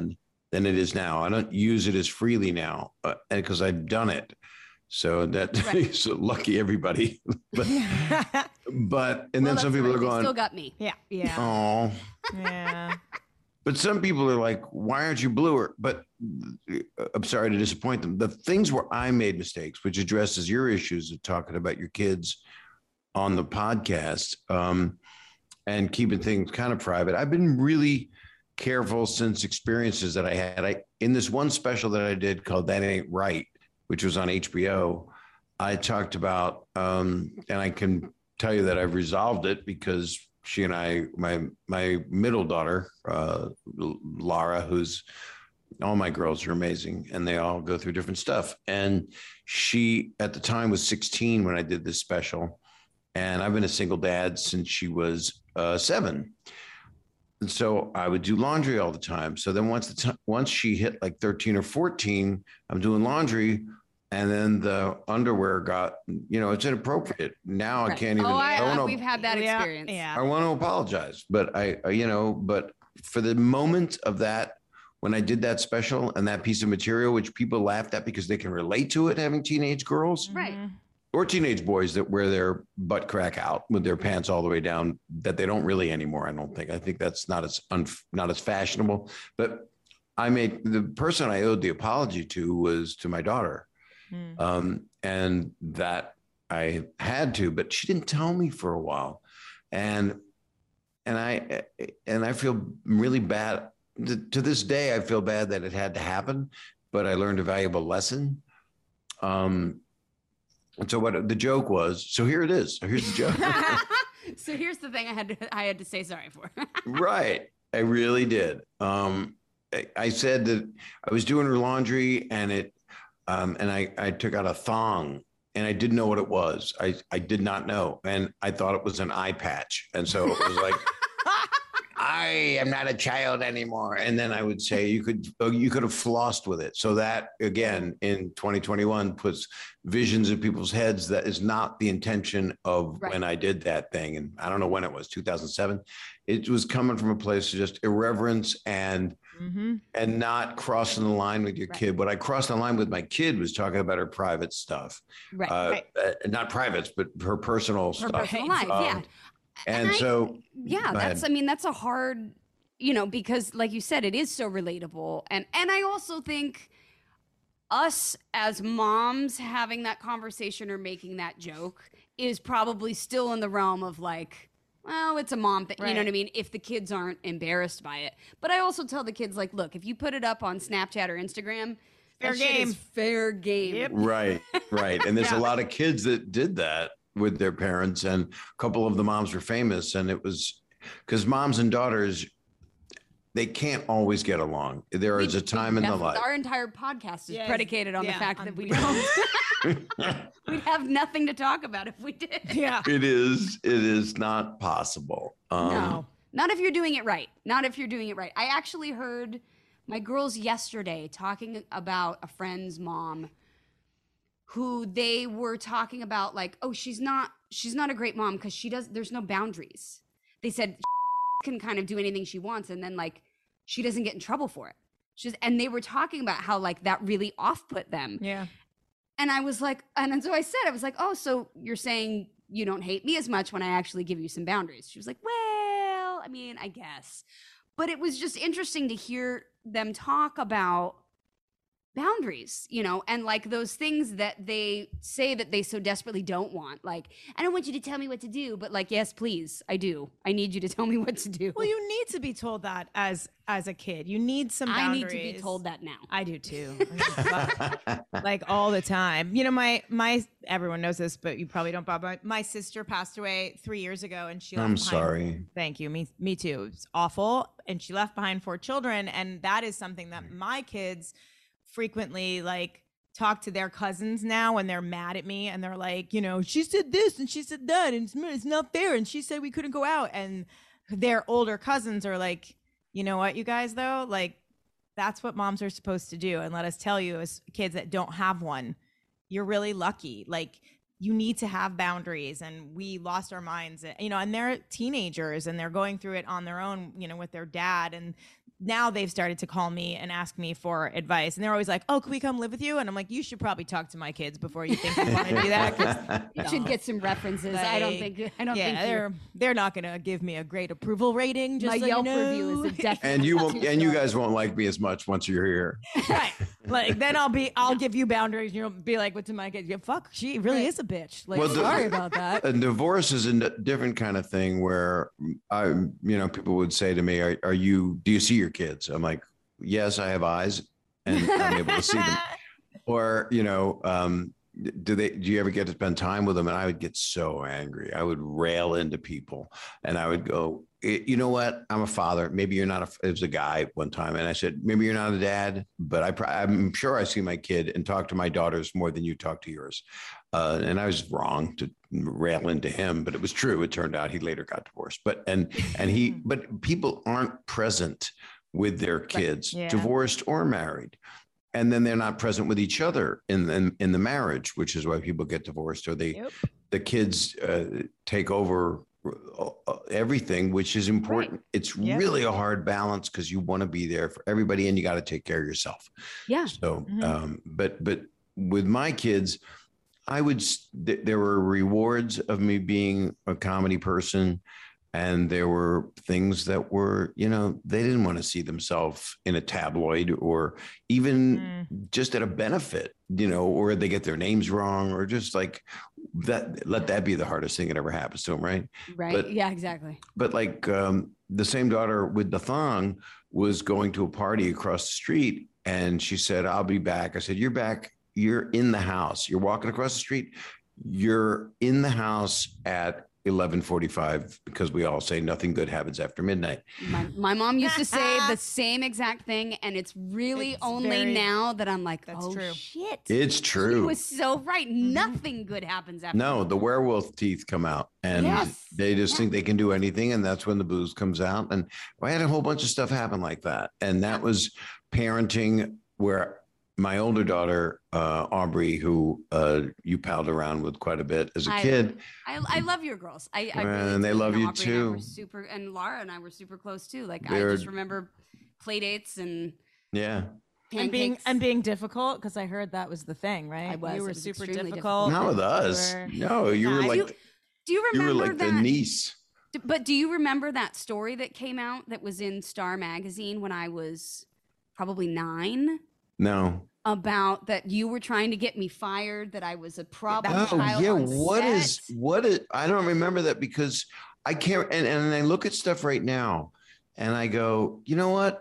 than it is now. I don't use it as freely now, because I've done it. So that Right. so lucky everybody. but and then Well, some that's people right. are They going, still got me. Yeah. oh. Yeah. But some people are like, why aren't you bluer? But I'm sorry to disappoint them. The things where I made mistakes, which addresses your issues of talking about your kids on the podcast, and keeping things kind of private. I've been really careful since experiences that I had. In this one special that I did called That Ain't Right, which was on HBO, I talked about, and I can tell you that I've resolved it because she and I, my middle daughter, Lara, who's, all my girls are amazing and they all go through different stuff. And she at the time was 16 when I did this special. And I've been a single dad since she was 7. And so I would do laundry all the time. So then once she hit like 13 or 14, I'm doing laundry. And then the underwear got, it's inappropriate. Now I can't even. We've had that experience. Yeah. I want to apologize, but but for the moment of that, when I did that special and that piece of material, which people laughed at because they can relate to it, having teenage girls Right. or teenage boys that wear their butt crack out with their pants all the way down, that they don't really anymore. I think that's not as fashionable, but the person I owed the apology to was to my daughter. And that I had to, but she didn't tell me for a while. And I feel really bad to this day. I feel bad that it had to happen, but I learned a valuable lesson. And so what the joke was, so here it is. Here's the joke. So here's the thing I had to say sorry for. Right. I really did. I said that I was doing her laundry and I took out a thong and I didn't know what it was. I did not know. And I thought it was an eye patch. And so it was like, I am not a child anymore. And then I would say you could have flossed with it. So that again, in 2021 puts visions in people's heads. That is not the intention of when I did that thing. And I don't know when it was, 2007. It was coming from a place of just irreverence and not crossing the line with your kid. What I crossed the line with my kid was talking about her private stuff. Not privates, but her personal stuff. Personal life, yeah. And that's a hard, because like you said, it is so relatable. And I also think us as moms having that conversation or making that joke is probably still in the realm of like, well, it's a mom thing, you know what I mean? If the kids aren't embarrassed by it. But I also tell the kids, like, look, if you put it up on Snapchat or Instagram, fair game. Yep. Right. And there's a lot of kids that did that with their parents, and a couple of the moms were famous, and it was because moms and daughters, they can't always get along. There is a time in the life. Our entire podcast is predicated on the fact that we don't. We'd have nothing to talk about if we did. Yeah. It is not possible. No, not if you're doing it right. I actually heard my girls yesterday talking about a friend's mom who they were talking about like, oh, she's not a great mom because there's no boundaries. They said can kind of do anything she wants and then like she doesn't get in trouble for it. And they were talking about how like that really off-put them. Yeah. And I was like, and so I was like, oh, so you're saying you don't hate me as much when I actually give you some boundaries. She was like, well, I mean, I guess. But it was just interesting to hear them talk about boundaries, and like those things that they say that they so desperately don't want. Like, I don't want you to tell me what to do, but like, yes, please, I do. I need you to tell me what to do. Well, you need to be told that as a kid. You need some boundaries. I need to be told that now. I do too. Like all the time. My everyone knows this, but you probably don't, Bob. My sister passed away 3 years ago and she left behind. Sorry. Thank you. Me too. It's awful. And she left behind 4 children. And that is something that my kids frequently like talk to their cousins now when they're mad at me and they're like, she said this and she said that and it's not fair and she said we couldn't go out, and their older cousins are like, you know what, you guys, though, like that's what moms are supposed to do. And let us tell you, as kids that don't have one, you're really lucky. Like you need to have boundaries, and we lost our minds, and they're teenagers and they're going through it on their own, with their dad, and now they've started to call me and ask me for advice, and they're always like, "Oh, can we come live with you?" And I'm like, "You should probably talk to my kids before you think you want to do that." 'Cause You should get some references. I don't think they're not gonna give me a great approval rating. Just my so Yelp you know. review is a definite. And you won't, and you guys won't like me as much once you're here. Right. Like then I'll give you boundaries. You'll be like, "What to my kids? Yeah, fuck, she really is a bitch." Like, Well, sorry about that. A divorce is a different kind of thing where people would say to me, do you see your kids? I'm like, yes, I have eyes and I'm able to see them. Or, do you ever get to spend time with them? And I would get so angry. I would rail into people and I would go, you know what? I'm a father. Maybe you're not it was a guy one time. And I said, maybe you're not a dad, but I'm sure I see my kid and talk to my daughters more than you talk to yours. And I was wrong to rail into him, but it was true. It turned out he later got divorced, but people aren't present with their kids, divorced or married. And then they're not present with each other in the marriage, which is why people get divorced, or the kids take over everything, which is important. Right. It's really a hard balance because you want to be there for everybody and you got to take care of yourself. Yeah. So, but with my kids, there were rewards of me being a comedy person. And there were things that were, they didn't want to see themselves in a tabloid or even just at a benefit, or they get their names wrong or just like that. Let that be the hardest thing that ever happens to them. Right. Right. But, yeah, exactly. But like the same daughter with the thong was going to a party across the street and she said, I'll be back. I said, you're back. You're in the house. You're walking across the street. You're in the house at 11:45 because we all say nothing good happens after midnight. My mom used to say the same exact thing, and it's only now that I'm like, oh true. Shit, it's true. She was so right. Nothing good happens after. No, the werewolf teeth come out, and they just think they can do anything, and that's when the booze comes out. And I had a whole bunch of stuff happen like that, and that was parenting where. My older daughter, Aubrey, who you palled around with quite a bit as a kid. I love your girls. I really and they love you Aubrey too. And Laura and I were super close too. Like I just remember play dates and pancakes. and being difficult because I heard that was the thing, right? I was. You were was super difficult. difficult. Not with us. No, you were like. Do you remember you were like that? The niece. But do you remember that story that came out that was in Star Magazine when I was probably 9? No. About that you were trying to get me fired, that I was a problem child. Oh, yeah. On What set. is, I don't remember that because I can't, and I look at stuff right now and I go, you know what?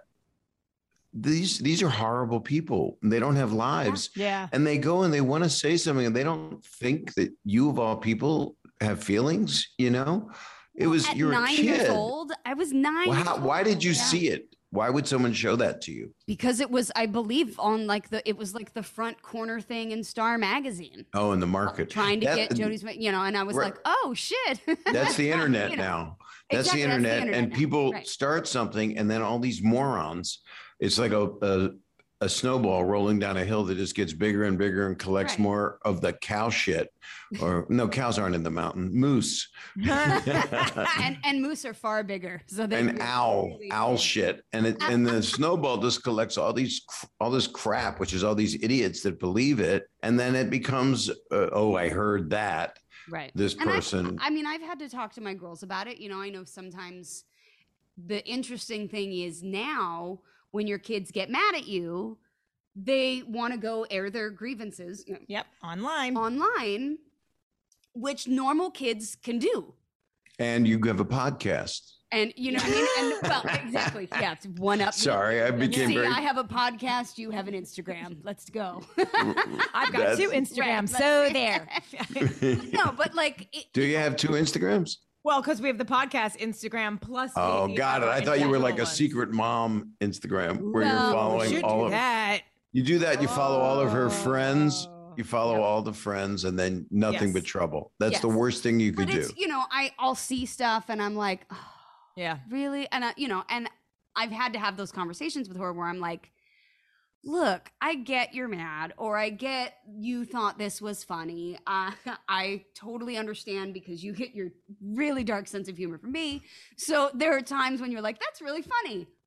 These are horrible people. They don't have lives. Yeah. And they go and they want to say something and they don't think that you of all people have feelings, It was, at you're 9 a kid. years old. I was 9 years old. Why did you see it? Why would someone show that to you? Because it was, I believe, on it was like the front corner thing in Star Magazine. Oh, in the market. Trying to get Jodi's, and I was like, oh, shit. That's the internet now. That's the internet. And people start something and then all these morons, it's like a snowball rolling down a hill that just gets bigger and bigger and collects more of the cow shit. Or no, cows aren't in the mountain. Moose. and moose are far bigger. So and owl shit. And the snowball just collects all this crap, which is all these idiots that believe it. And then it becomes, I heard that. Right. This person. I've had to talk to my girls about it. I know sometimes the interesting thing is now when your kids get mad at you, they want to go air their grievances. Yep. Online. Which normal kids can do. And you have a podcast. And and well, exactly. Yeah, it's one up. Sorry, I became I have a podcast, you have an Instagram. Let's go. I've got 2 Instagrams, so there. No, but do you have 2 Instagrams? Well, because we have the podcast Instagram plus. Oh, got it. I thought you were like a secret mom Instagram where you're following all of that. You do that. You follow all of her friends. You follow all the friends and then nothing but trouble. That's the worst thing you could do. I'll see stuff and I'm like, oh, yeah, really? And and I've had to have those conversations with her where I'm like, look, I get you're mad, or I get you thought this was funny. I totally understand because you get your really dark sense of humor from me. So there are times when you're like, that's really funny.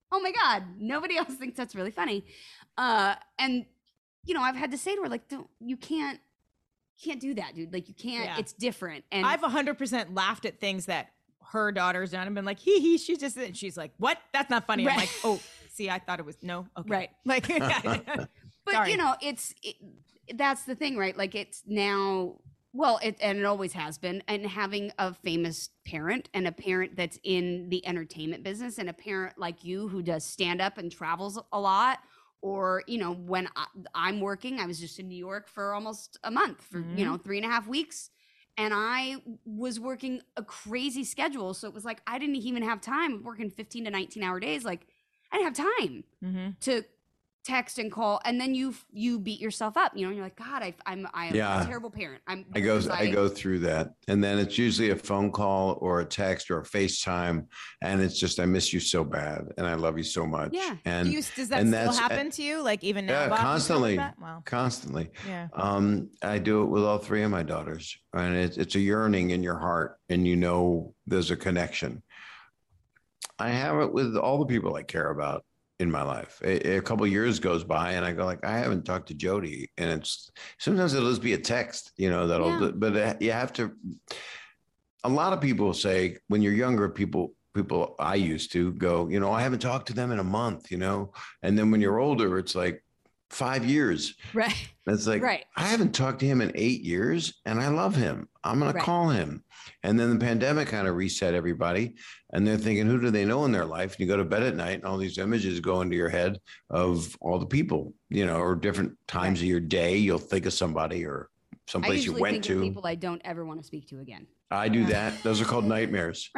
oh my God, nobody else thinks that's really funny. And I've had to say to her, like, you can't do that, dude. Like, you can't, Yeah. it's different. And I've 100% laughed at things that her daughter's done and been like, hee hee, she's just, and she's like, what? That's not funny. I'm Right. like, oh, see, I thought it was, no, okay. Right. Like, but sorry. that's the thing, right? Like, it's now, well, and it always has been, and having a famous parent and a parent that's in the entertainment business and a parent like you who does stand up and travels a lot. Or, when I'm working, I was just in New York for almost a month for, 3.5 weeks. And I was working a crazy schedule. So it was like, I didn't even have time working 15 to 19 hour days. Like, I didn't have time to text and call. And then you beat yourself up, and you're like, God, I am a terrible parent. I go through that. And then it's usually a phone call or a text or a FaceTime. And it's just, I miss you so bad. And I love you so much. Yeah. And does that still happen to you? Like even now? Yeah, constantly. Wow. Constantly. Yeah. I do it with all three of my daughters. And it's a yearning in your heart. And there's a connection. I have it with all the people I care about in my life. A couple of years goes by and I go like, I haven't talked to Jody, and sometimes it'll just be a text, but you have to, a lot of people say when you're younger, people I used to go, I haven't talked to them in a month, and then when you're older, it's like 5 years. Right. It's like, right. I haven't talked to him in 8 years and I love him. I'm going to call him. And then the pandemic kind of reset everybody. And they're thinking, who do they know in their life? And you go to bed at night and all these images go into your head of all the people, or different times of your day. You'll think of somebody or someplace you went to. Of people I don't ever want to speak to again. I do that. Those are called nightmares.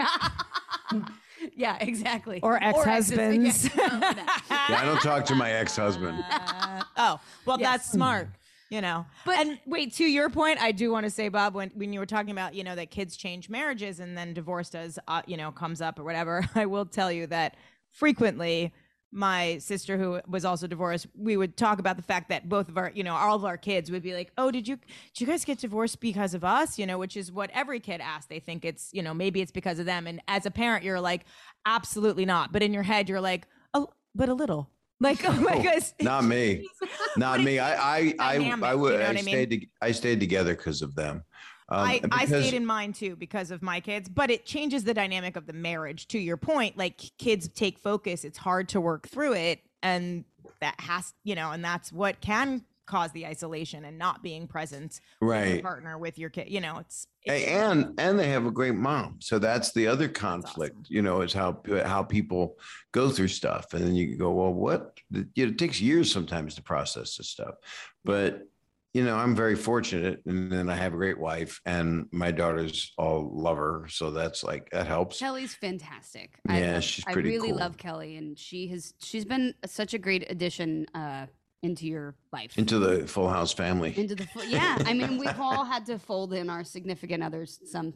Yeah, exactly. Or ex-husbands. I don't talk to my ex-husband. That's smart. But and wait, to your point, I do want to say, Bob, when you were talking about, that kids change marriages and then divorce does, comes up or whatever, I will tell you that frequently my sister, who was also divorced, we would talk about the fact that both of our, all of our kids would be like, oh, did you guys get divorced because of us? Which is what every kid asks. They think it's, maybe it's because of them. And as a parent, you're like, absolutely not. But in your head, you're like, oh, but a little. Like, oh my goodness. Not me. Not me. I mean? I stayed together because of them. I stayed in mine too because of my kids, but it changes the dynamic of the marriage. To your point, like kids take focus. It's hard to work through it. And that has, and that's what can cause the isolation and not being present with your partner, with your kid. It's and they have a great mom. So that's the other conflict, awesome. Is how people go through stuff. And then you go, well, what? It takes years sometimes to process this stuff. But I'm very fortunate, and then I have a great wife, and my daughters all love her, so that helps. Kelly's fantastic. She's pretty cool. I really love Kelly, and she's been such a great addition into your life, into the Full House family. I mean, we've all had to fold in our significant others. Some.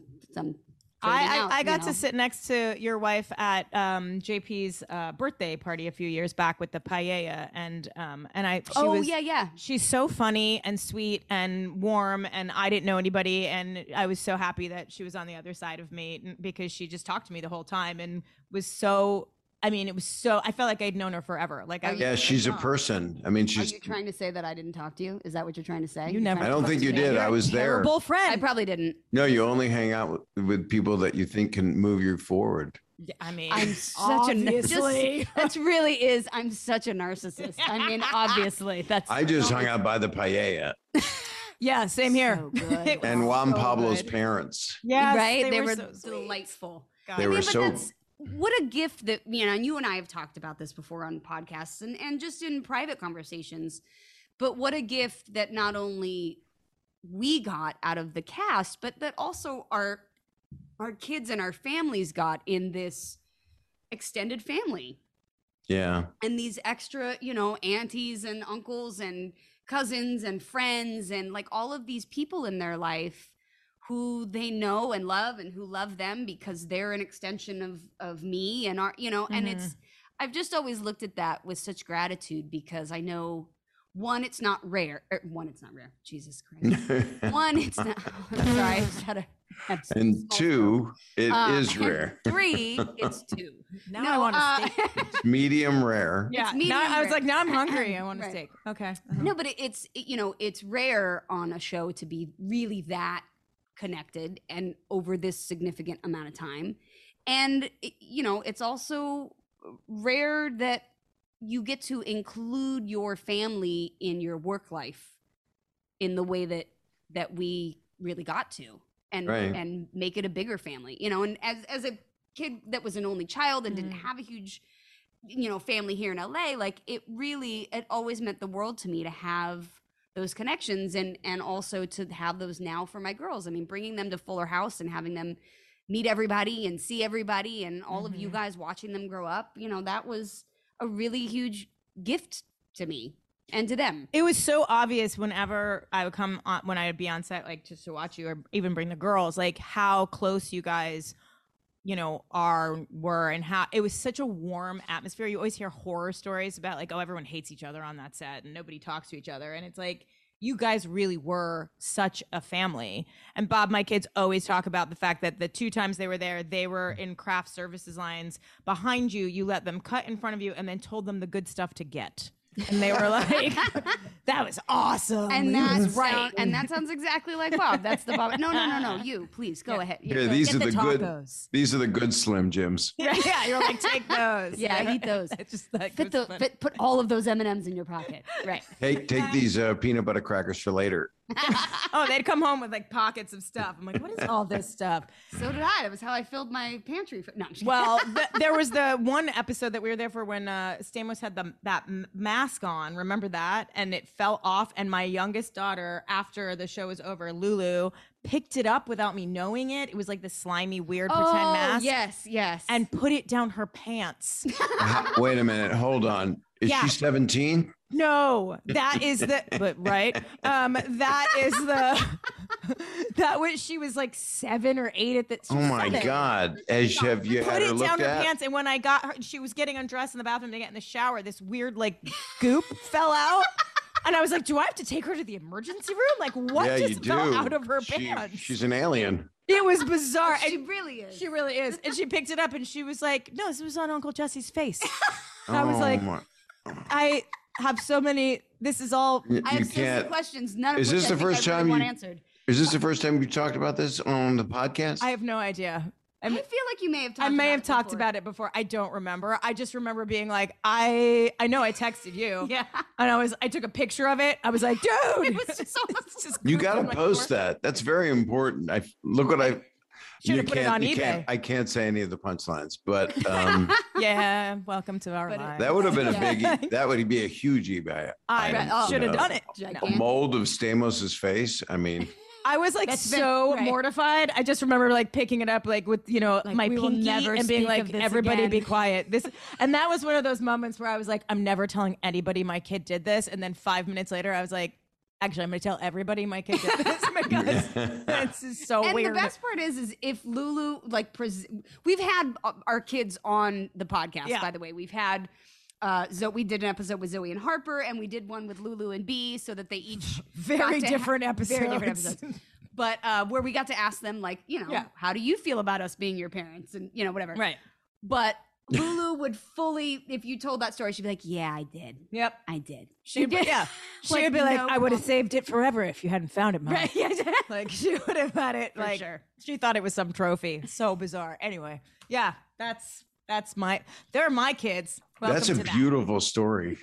I got to sit next to your wife at JP's birthday party a few years back with the paella, and she's so funny and sweet and warm, and I didn't know anybody, and I was so happy that she was on the other side of me because she just talked to me the whole time and was so. I mean, it was so. I felt like I'd known her forever. She's a person. I mean, she's. Are you trying to say that I didn't talk to you? Is that what you're trying to say? You never. I don't think you did. I was there. Terrible friend. I probably didn't. No, you only hang out with people that you think can move you forward. I mean, I'm such a that really is. I'm such a narcissist. I mean, obviously, that's. I just hung out by the paella. Yeah, same here. So good. And Juan Pablo's parents. Yeah, right. They were so delightful. They were so. What a gift that, and you and I have talked about this before on podcasts and just in private conversations, but what a gift that not only we got out of the cast, but that also our kids and our families got in this extended family. Yeah. And these extra, aunties and uncles and cousins and friends and like all of these people in their life who they know and love and who love them because they're an extension of me and our, and I've just always looked at that with such gratitude because I know one, it's not rare. One, it's not rare. Jesus Christ. One, it's not. I'm sorry. I just had a. And two, it is rare. Three, it's two. Now I want a steak. It's medium rare. Yeah, medium now, I was rare. like, now I'm hungry. I want a Right. steak. Okay. No, but it's rare on a show to be really that connected and over this significant amount of time. And, it's also rare that you get to include your family in your work life in the way that we really got to and Right. and make it a bigger family, and as a kid that was an only child and didn't have a huge family here in LA, like it always meant the world to me to have those connections and also to have those now for my girls. I mean, bringing them to Fuller House and having them meet everybody and see everybody and all of you guys watching them grow up, that was a really huge gift to me and to them. It was so obvious whenever I would come on, when I would be on set, like just to watch you or even bring the girls, like how close you guys, were and how it was such a warm atmosphere. You always hear horror stories about like, oh, everyone hates each other on that set and nobody talks to each other. And it's like, you guys really were such a family. And Bob, my kids always talk about the fact that the 2 times they were there, they were in craft services lines behind you. You let them cut in front of you and then told them the good stuff to get. And they were like, that was awesome. And He that's was right. and that sounds exactly like Bob. That's the Bob. No. You please go ahead. Here, these are Get the the good. tacos. These are the good Slim Jims. Yeah, you're like, take those. Yeah, eat those. It's just like, Put all of those M&Ms in your pocket. Right. Take these peanut butter crackers for later. oh, they'd come home with like pockets of stuff. I'm like, what is all this stuff? So did I. That was how I filled my pantry. No, I'm just kidding. Well, there was the one episode that we were there for when Stamos had that mask on. Remember that? And it fell off. And my youngest daughter, after the show was over, Lulu, picked it up without me knowing it. It was like the slimy, weird pretend mask. Yes. And put it down her pants. Wait a minute. Hold on. Is Yeah. she 17? No, that is but right. That is that was she was like 7 or 8 at the. Oh my God. Have you Put had her it down looked her at? pants, and when I got her, she was getting undressed in the bathroom to get in the shower. This weird like goop fell out, and I was like, "Do I have to take her to the emergency room? Like, what Yeah, you just do. fell out of her pants?" She's an alien. It was bizarre. She and really is. She really is, and she picked it up, and she was like, "No, this was on Uncle Jesse's face." And I was Oh, like, my- "I have so many. This is all." You I have can't. questions. None of Is which this I the think first I really time want you- answered. Is this the first time you talked about this on the podcast? I have no idea. I feel like you may have talked I may have it talked before. about it before. I don't remember. I just remember being like, I know I texted you. Yeah. And I took a picture of it. I was like, dude. It was just so You goop got to on my post floor. that. That's very important. Look what I. Should you have put it can't- on you eBay. can't- I can't say any of the punchlines, but Yeah. Welcome to our But lives. that would have been a Yeah. big. That would be a huge eBay. I item, oh, should have you know. done it. Gigantic. A mold of Stamos's face. I mean, I was like That's very- so right. mortified. I just remember like picking it up like with Like, my we will pinky never and being speak like, of this everybody again. be quiet. And that was one of those moments where I was like, I'm never telling anybody my kid did this. And then 5 minutes later, I was like, actually, I'm going to tell everybody my kid did this because it's just so And weird. the best part is if Lulu we've had our kids on the podcast. Yeah. By the way, we've had we did an episode with Zoe and Harper, and we did one with Lulu and B, so that they each Very got to different very different episodes. episodes. But where we got to ask them, like, Yeah. how do you feel about us being your parents, and whatever. Right. But Lulu would fully, if you told that story, she'd be like, "Yeah, I did. Yep. I did." She'd be, yeah. She Like, would be like, no I would have problem. saved it forever if you hadn't found it, Mom. Right? Yeah. Like she would have had it. For like sure. she thought it was some trophy. So bizarre. Anyway, yeah, that's they're my kids. that's a Welcome to that. beautiful story.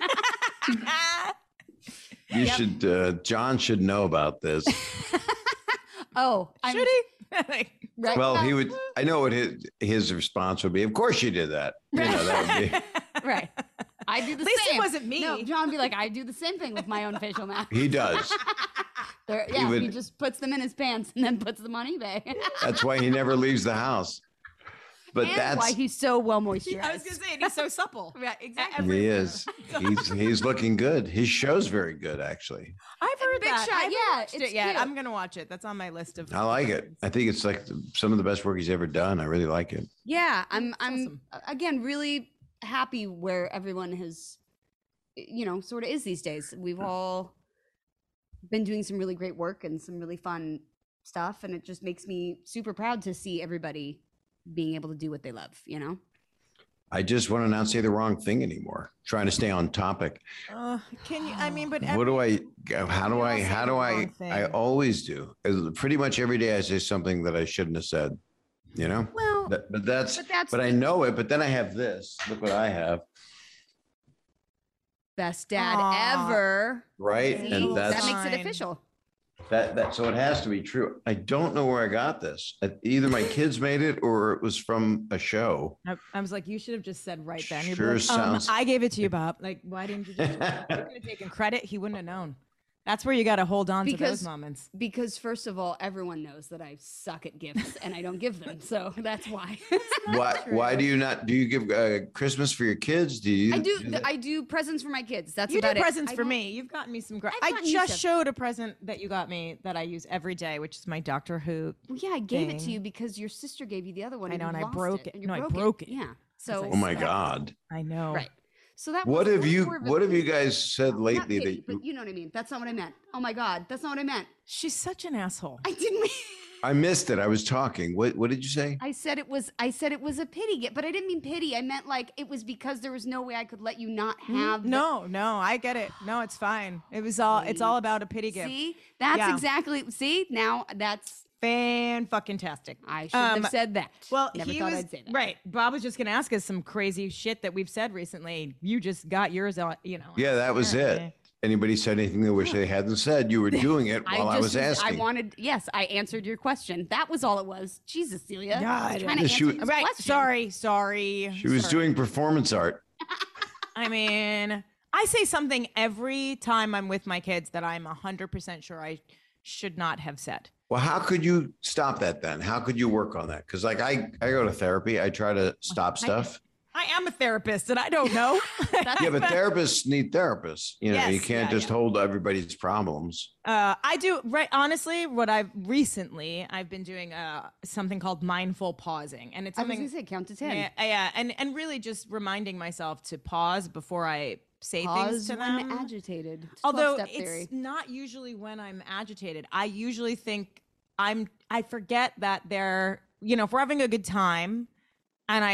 You should. John should know about this. Oh, Should he? Like, Right. Well, he would. I know what his response would be. Of course, you did that. That would be. Right. I do the At least it same. wasn't me. No, John would be like, I do the same thing with my own facial mask. He does. Yeah, would- he just puts them in his pants and then puts them on eBay. That's why he never leaves the house. But and that's why he's so well moisturized. I was gonna say, and he's so supple. Yeah, exactly. he is. He's looking good. His show's very good, actually. I've heard Big that. Shot, I haven't yeah, watched it's it yet. cute. I'm gonna watch it. That's on my list of. I like it. I think it's like some of the best work he's ever done. I really like it. Yeah, I'm awesome. again really happy where everyone has sort of is these days. We've all been doing some really great work and some really fun stuff, and it just makes me super proud to see everybody being able to do what they love, I just want to not say the wrong thing anymore. Trying to stay on topic. Can you? I mean, but What do I? How do You I? don't say How the do I? wrong thing. I always do. Pretty much every day, I say something that I shouldn't have said. Well, But that's. but that's But I know it. But then I have this. Look what I have. best dad Aw. ever. Right, See? and that that's makes it Fine. official. that. So it has to be true. I don't know where I got this. Either my kids made it or it was from a show. I was like, you should have just said right then. You'd be Sure like, sounds- I gave it to you, Bob. Like, why didn't you just? You could have taken credit. He wouldn't have known. That's where you got to hold on to Because- those moments. Because first of all, everyone knows that I suck at gifts and I don't give them, so that's why. Why do you not? Do you give Christmas for your kids? Do you? I do. that? I do presents for my kids. That's You about do it. presents I for don't- me. You've gotten me some great. I've I gotten you just stuff. showed a present that you got me that I use every day, which is my Doctor Who. Well, yeah, I gave it to thing. you because your sister gave you the other one. I know, you and I lost broke it. and you No, I broke it. Yeah. So. Oh my God! I know. Right. So that. What was have you? more of a- What have you guys said not lately pity, that but you know what I mean. That's not what I meant. Oh my God, that's not what I meant. She's such an asshole. I didn't mean. I missed it? I was talking. What did you say? I said it was a pity gift, but I didn't mean pity. I meant like it was because there was no way I could let you not have. the- No, I get it. No, it's fine. It's all about a pity gift. See, that's Yeah. exactly. See, now that's. Fan-fucking-tastic. I should have said that. Well, never he thought was I'd say that. right. Bob was just going to ask us some crazy shit that we've said recently. You just got yours on, Yeah, that was it. Anybody said anything they wish they hadn't said? You were doing it while I was asking. I answered your question. That was all it was. Jesus, Celia. God. Trying to Yeah, answer she- this Right. question. Sorry. She was doing performance art. I mean, I say something every time I'm with my kids that I'm 100% sure I should not have said. Well, how could you stop that then? How could you work on that? Because like I go to therapy. I try to stop stuff. I am a therapist and I don't know. Yeah, but therapists need therapists. You Yes, can't yeah, just hold everybody's problems. I do right. Honestly, I've been doing something called mindful pausing, and it's I was something. gonna say count to 10. Yeah, and really just reminding myself to pause before I say things Pause to when them. agitated. Although 12-step theory. it's not usually when I'm agitated. I usually think I forget that they're, if we're having a good time and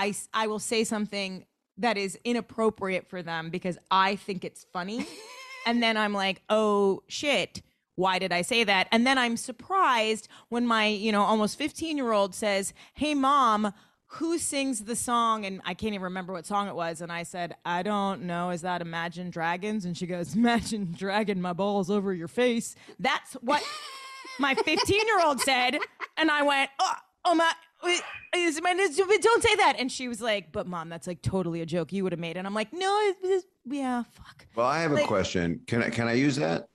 I will say something that is inappropriate for them because I think it's funny. And then I'm like, oh shit, why did I say that? And then I'm surprised when my, almost 15-year-old says, hey mom, who sings the song? And I can't even remember what song it was. And I said, I don't know. Is that Imagine Dragons? And she goes, Imagine Dragon, my balls over your face. That's what my 15-year-old said. And I went, oh my, don't say that. And she was like, but mom, that's like totally a joke you would have made. And I'm like, no, yeah, fuck. Well, I have a question. Can I use that?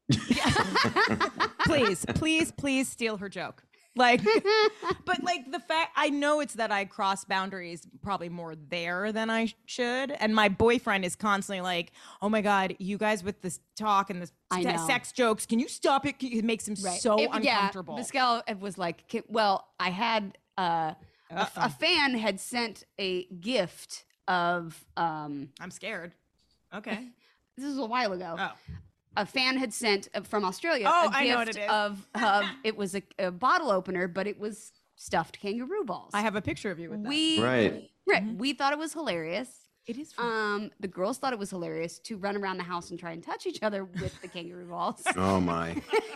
Please steal her joke. But the fact, I know it's that I cross boundaries probably more there than I should. And my boyfriend is constantly like, oh my God, you guys with this talk and this I know. sex jokes, can you stop it? It makes him so uncomfortable. Yeah, Pascal was like, well, I had a fan had sent a gift of I'm scared. Okay. this was a while ago. Oh. A fan had sent from Australia. Oh, a I gift know what it is. Of it was a bottle opener, but it was stuffed kangaroo balls. I have a picture of you with that. Right. We thought it was hilarious. It is fun. The girls thought it was hilarious to run around the house and try and touch each other with the kangaroo balls. Oh my.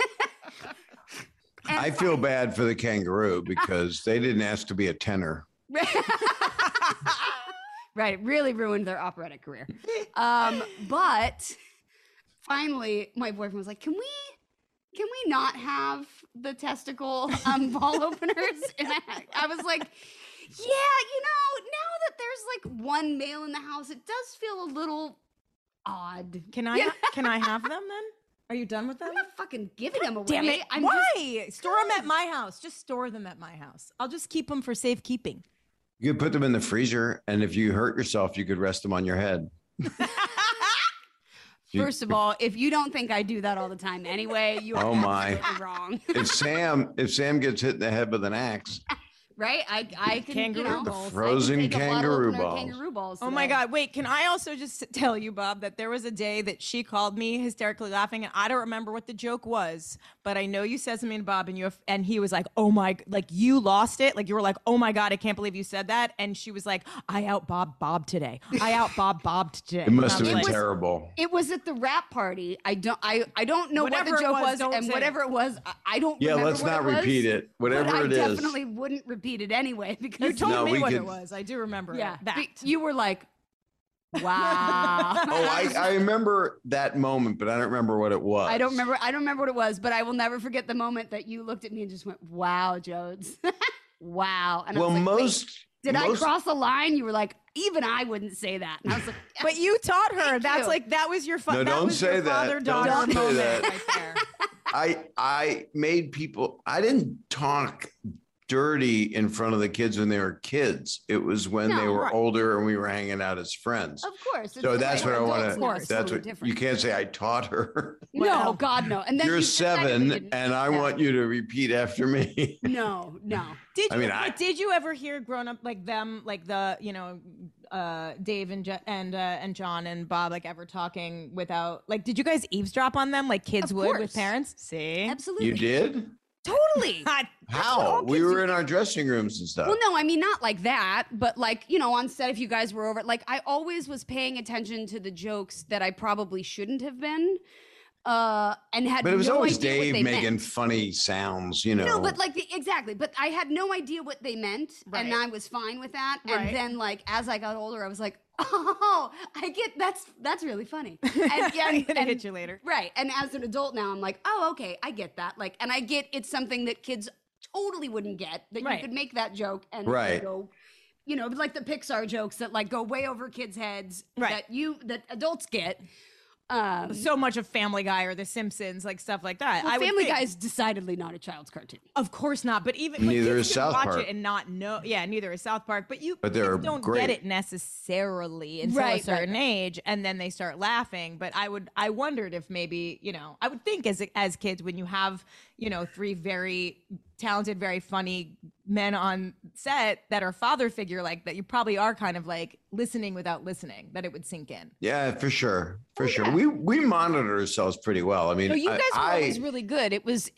I feel bad for the kangaroo because they didn't ask to be a tenor. Right, it really ruined their operatic career. But finally, my boyfriend was like, "Can we not have the testicle ball openers?" And I was like, "Yeah, now that there's like one male in the house, it does feel a little odd." Can I have them then? Are you done with them? I'm not fucking giving them away. Damn it. I'm Why? Store them at my house. Just store them at my house. I'll just keep them for safekeeping. You could put them in the freezer, and if you hurt yourself, you could rest them on your head. First of all, if you don't think I do that all the time anyway, you are Oh, my. absolutely wrong. If Sam gets hit in the head with an axe, right? I can Kangaroo balls. Frozen I can take a bottle kangaroo opener of balls. Kangaroo balls. Oh my today. God. Wait, can I also just tell you, Bob, that there was a day that she called me hysterically laughing, and I don't remember what the joke was, but I know you said something to Bob, and he was like, oh my, like you lost it. Like you were like, oh my God, I can't believe you said that. And she was like, I out Bob today. I out Bob today. It must have And I been was like, terrible. It was at the rap party. I don't know what Whatever the it joke was, was, don't and say whatever it was, I don't. Yeah, remember let's what not it was, repeat it. Whatever but it is. I definitely wouldn't repeat it anyway because You told No, me we what could- it was. I do remember yeah, that. you were like, wow. Oh, I remember that moment, but I don't remember what it was. I don't remember what it was, but I will never forget the moment that you looked at me and just went, "Wow, Jodes, wow." And Well, I was like, "Wait, most did I most- cross a line?" You were like, "Even I wouldn't say that." And I was like, But you taught her. Thank That's you. like that was your No, that don't was say your that. father-daughter Don't say moment that. right there. I made people. I didn't talk dirty in front of the kids when they were kids. It was when they No, were right. older and we were hanging out as friends. "Of course." it's So the that's way what I we're want adults to. now. It's That's totally what different. you can't say. I taught her. No, Well, God, no. And then You're you just actually 7, didn't. and I Yeah. want you to repeat after me. No. Did I you? mean, but did you ever hear grown up like them, like the Dave and John and Bob, like ever talking without like? Did you guys eavesdrop on them like kids Of would with course. parents? See, Absolutely. You did? Totally. How? We were in our dressing rooms and stuff. Well, no, I mean, not like that, but like, on set, if you guys were over, like, I always was paying attention to the jokes that I probably shouldn't have been, and had But it was no always idea what Dave they making meant. funny sounds, you know. No, but like, exactly. But I had no idea what they meant, and Right. I was fine with that. Right. And then, like, as I got older, I was like, oh, I get that's really funny. And, yeah, I'm gonna hit you later. Right. And as an adult now, I'm like, oh, okay, I get that. Like, and I get it's something that kids totally wouldn't get, that Right. you could make that joke and Right. go, like the Pixar jokes that like go way over kids' heads Right. that adults get. So much of Family Guy or The Simpsons, like stuff like that. Well, I would Family think. Guy is decidedly not a child's cartoon. Of course not, but even Neither kids is can South watch Park. it and not know. Yeah, neither is South Park. But But they're kids don't great. get it necessarily until a Right, certain age, and then they start laughing. But I wondered if maybe I would think as kids when you have 3 very talented, very funny men on set that are father figure like that, you probably are kind of like listening without listening, that it would sink in. Yeah, for sure. For sure. yeah. We monitor ourselves pretty well. I mean, No, you guys were I, always really good. It was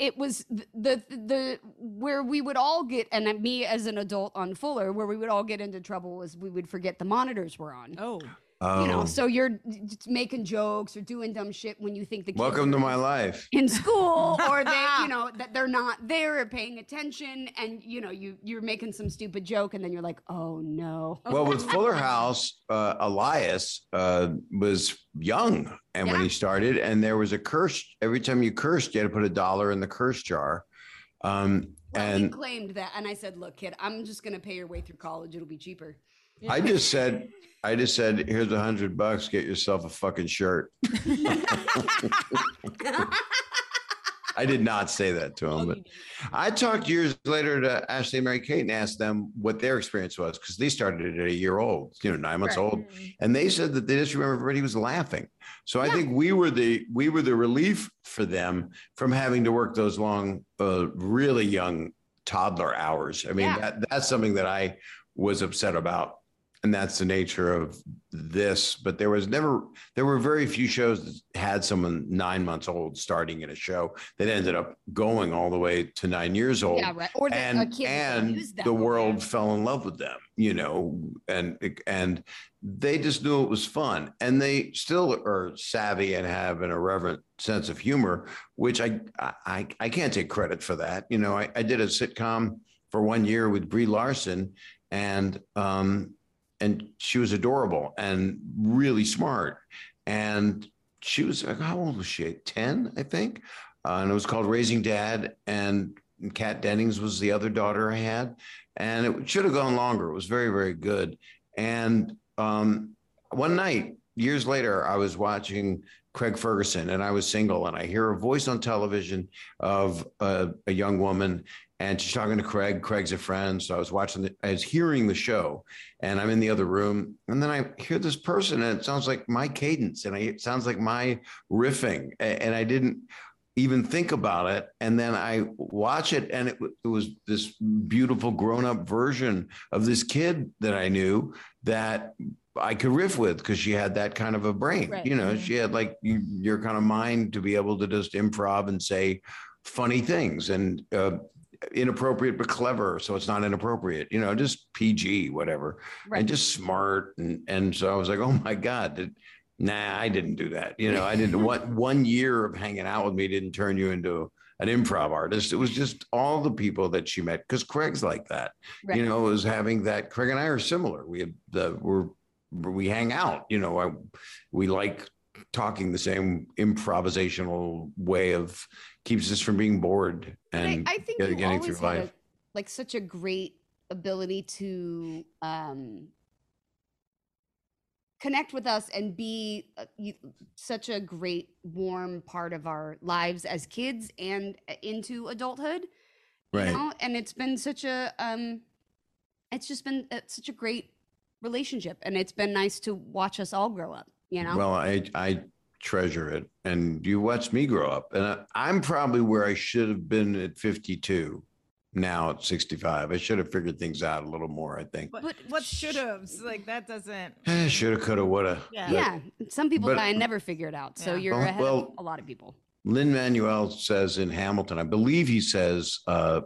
the where we would all get, and me as an adult on Fuller, where we would all get into trouble was we would forget the monitors were on. Oh, oh, So you're just making jokes or doing dumb shit when you think the kids welcome to are my life. in school, or they that they're not there or paying attention, and you're making some stupid joke, and then you're like, oh no. Well, with Fuller House, Elias was young, and when Yeah. he started, and there was a curse. Every time you cursed, you had to put $1 in the curse jar. Well, he And claimed that, and I said, look, kid, I'm just gonna pay your way through college. It'll be cheaper. I just said, here's $100. Get yourself a fucking shirt. I did not say that to him, but I talked years later to Ashley and Mary Kate and asked them what their experience was, because they started at a year old, 9 months Right. old, and they said that they just remember everybody was laughing. So I think we were the relief for them from having to work those long, really young toddler hours. I mean, Yeah. that's something that I was upset about. And that's the nature of this. But there were very few shows that had someone 9 months old starting in a show that ended up going all the way to 9 years old. Yeah, right. Or that a And, kid and used them the over world there. fell in love with them, and they just knew it was fun. And they still are savvy and have an irreverent sense of humor, which I can't take credit for that. I did a sitcom for 1 year with Brie Larson, and she was adorable and really smart. And she was, how old was she? 10, I think. And it was called Raising Dad. And Kat Dennings was the other daughter I had. And it should have gone longer. It was very, very good. And one night, years later, I was watching Craig Ferguson, and I was single, and I hear a voice on television of a young woman, and she's talking to Craig. Craig's a friend. So I was hearing the show, and I'm in the other room. And then I hear this person, and it sounds like my cadence, and it sounds like my riffing. And even think about it. And then I watch it, and it was this beautiful grown-up version of this kid that I knew that I could riff with, because she had that kind of a brain. Right. You know, she had like your kind of mind to be able to just improv and say funny things, and inappropriate but clever, so it's not inappropriate, you know, just PG, whatever. Right. And just smart. And so I was like, oh my God, nah, I didn't do that. You know, I didn't. What 1 year of hanging out with me didn't turn you into an improv artist. It was just all the people that she met, because Craig's like that. Right. You know, was having that. Craig and I are similar. We hang out. You know, we like talking the same improvisational way of keeps us from being bored and I think getting you always through had life. like such a great ability to connect with us and be such a great warm part of our lives as kids and into adulthood. Right. You know? And it's been such a it's just been such a great relationship, and it's been nice to watch us all grow up, you know. Well, I treasure it, and you watched me grow up, and I'm probably where I should have been at 52. Now at 65, I should have figured things out a little more, I think. But what should have? Like, that doesn't. Shoulda, coulda, woulda. Yeah, some people but- die and never figure it out, so Yeah. you're Well- ahead of well- a lot of people. Lin-Manuel says in Hamilton, I believe he says,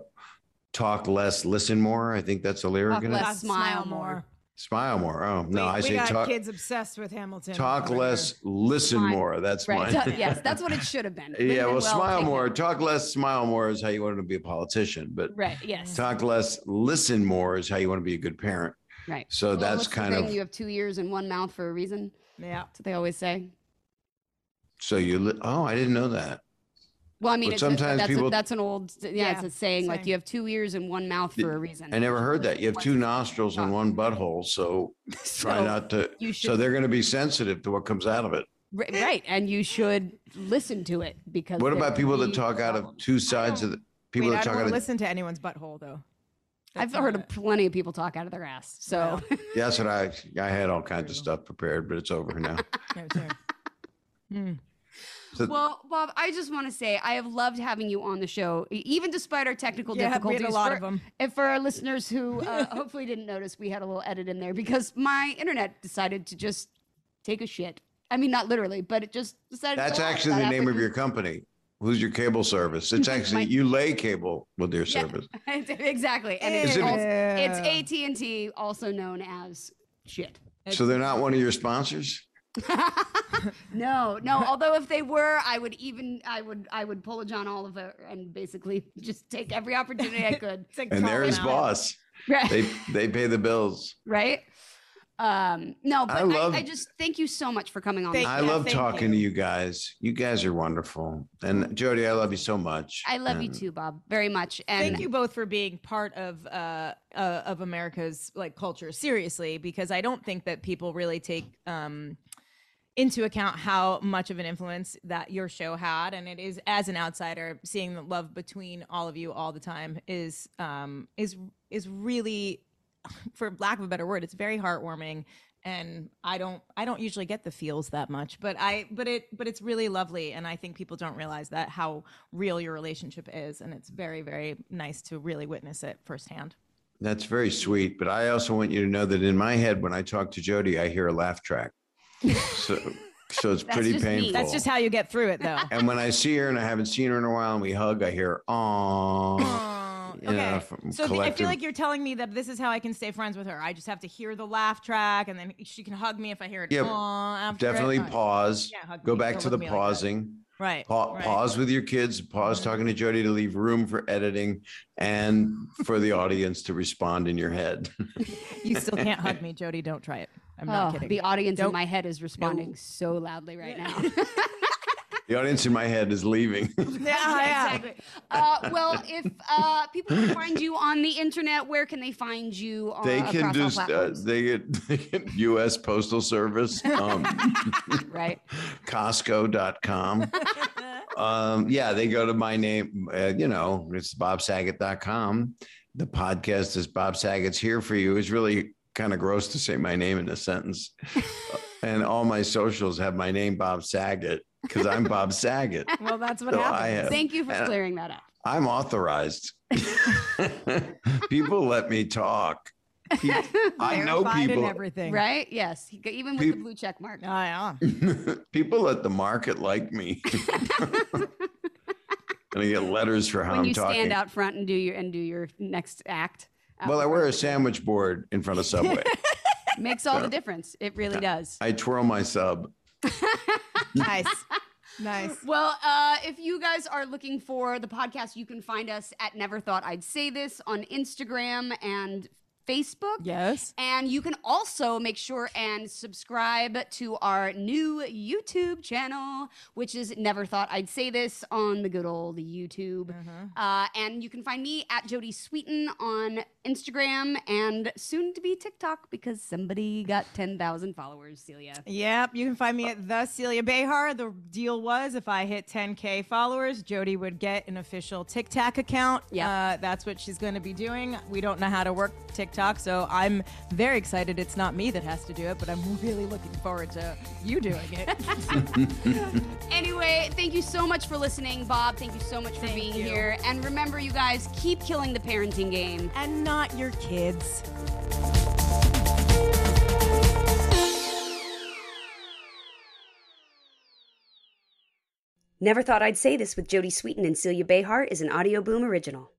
talk less, listen more. I think that's a lyric Talk in less, it. God, smile more. Smile more. Oh, no, I we say got talk, kids obsessed with Hamilton. talk over less, here. listen Smile. more. That's Right. mine. So, yes, that's what it should have been. Yeah, well, Lin-Manuel, smile take more. it. Talk less, smile more is how you want to be a politician. But Right. Yes. talk less, listen more is how you want to be a good parent. Right. So Well, that's what's the kind thing? of, You have 2 ears and one mouth for a reason. Yeah. That's what they always say. so oh, I didn't know that. Well, I mean, But it's sometimes people- that's an old, Yeah, it's a saying, like saying. you have 2 ears and one mouth for a reason. I never heard that. You have two nostrils and one butthole. So try So not to, you so should, they're going to be sensitive to what comes out of it. right, and you should listen to it because. What there about could people that be talk out of problems. two sides of the people Wait, that I talk don't out of listen to anyone's butthole though. I've That's heard not of plenty of people talk out of their ass. So Yeah, that's what I had all kinds of stuff prepared, but it's over now. it. No, sure. So well, Bob, I just want to say I have loved having you on the show, even despite our technical Yeah, we difficulties. had a lot for, of them. And for our listeners who hopefully didn't notice, we had a little edit in there because my internet decided to just take a shit. I mean, not literally, but it just decided. that's to go off actually about the name halfway of your company. Who's your cable service? It's actually, you lay cable with your Yeah. service. Exactly, and Is it's, it- it's AT&T, also known as shit. So they're not one of your sponsors? No. Although if they were, I would pull a John Oliver and basically just take every opportunity I could. It's like And they're his calling out. boss. Right. They pay the bills. Right. No, but love- I just thank you so much for coming on. Thank the I show. Yeah, love thank talking to you. you guys. You guys are wonderful. And Jody, I love you so much. I love you And too, Bob, very much. And Thank you both for being part of America's like culture seriously, because I don't think that people really take into account how much of an influence that your show had, and it is, as an outsider, seeing the love between all of you all the time is really, for lack of a better word, it's very heartwarming. And I don't usually get the feels that much, but it's really lovely, and I think people don't realize that how real your relationship is, and it's very, very nice to really witness it firsthand. That's very sweet. But I also want you to know that in my head, when I talk to Jody, I hear a laugh track. So it's pretty just me. painful. That's just how you get through it, though. And when I see her and I haven't seen her in a while and we hug, I hear, "Aww." Aw, You know, okay. from So I collective- feel like you're telling me that this is how I can stay friends with her. I just have to hear the laugh track, and then she can hug me if I hear it. Yeah, After it. Definitely Right. pause. Yeah, hug Go me. back Don't to look the at me like that. pausing. Right. right. Pause with your kids. Pause talking to Jody to leave room for editing and for the audience to respond in your head. You still can't hug me, Jody. Don't try it. I'm not kidding. The audience in Don't- my head is responding so loudly right now. The audience in my head is leaving. yeah. Exactly. Well, if people can find you on the internet, where can they find you? They can across all just platforms? they get U.S. Postal Service, Right. Costco.com. Yeah, they go to my name. It's BobSaget.com. The podcast is Bob Saget's Here for You. It's really kind of gross to say my name in a sentence. And all my socials have my name, Bob Saget. because I'm Bob Saget. Well, that's what So happens. I have- Thank you for and clearing that up. I'm authorized. People let me talk. I know Verified and people. everything. Right? Yes. Even with the blue check mark. Oh, yeah. People at the market like me. And I get letters for how When I'm you talking. stand out front and do your next act. out Well, I in wear front a of the- sandwich board in front of Subway. Makes all the difference. It really does. I twirl my sub. Nice. Nice. Well, if you guys are looking for the podcast, you can find us at Never Thought I'd Say This on Instagram and Facebook. Yes. And you can also make sure and subscribe to our new YouTube channel, which is Never Thought I'd Say This on the good old YouTube. And you can find me at Jody Sweeten on Instagram and soon to be TikTok because somebody got 10,000 followers, Celia. Yep, you can find me at the Celia Behar. The deal was if I hit 10K followers, Jody would get an official TikTok account. Yep. That's what she's going to be doing. We don't know how to work TikTok, so I'm very excited. It's not me that has to do it, but I'm really looking forward to you doing it. Anyway, thank you so much for listening, Bob. Thank you so much for being you. here. And remember, you guys, keep killing the parenting game. And not your kids. Never Thought I'd Say This with Jody Sweeten and Celia Behar is an Audio Boom original.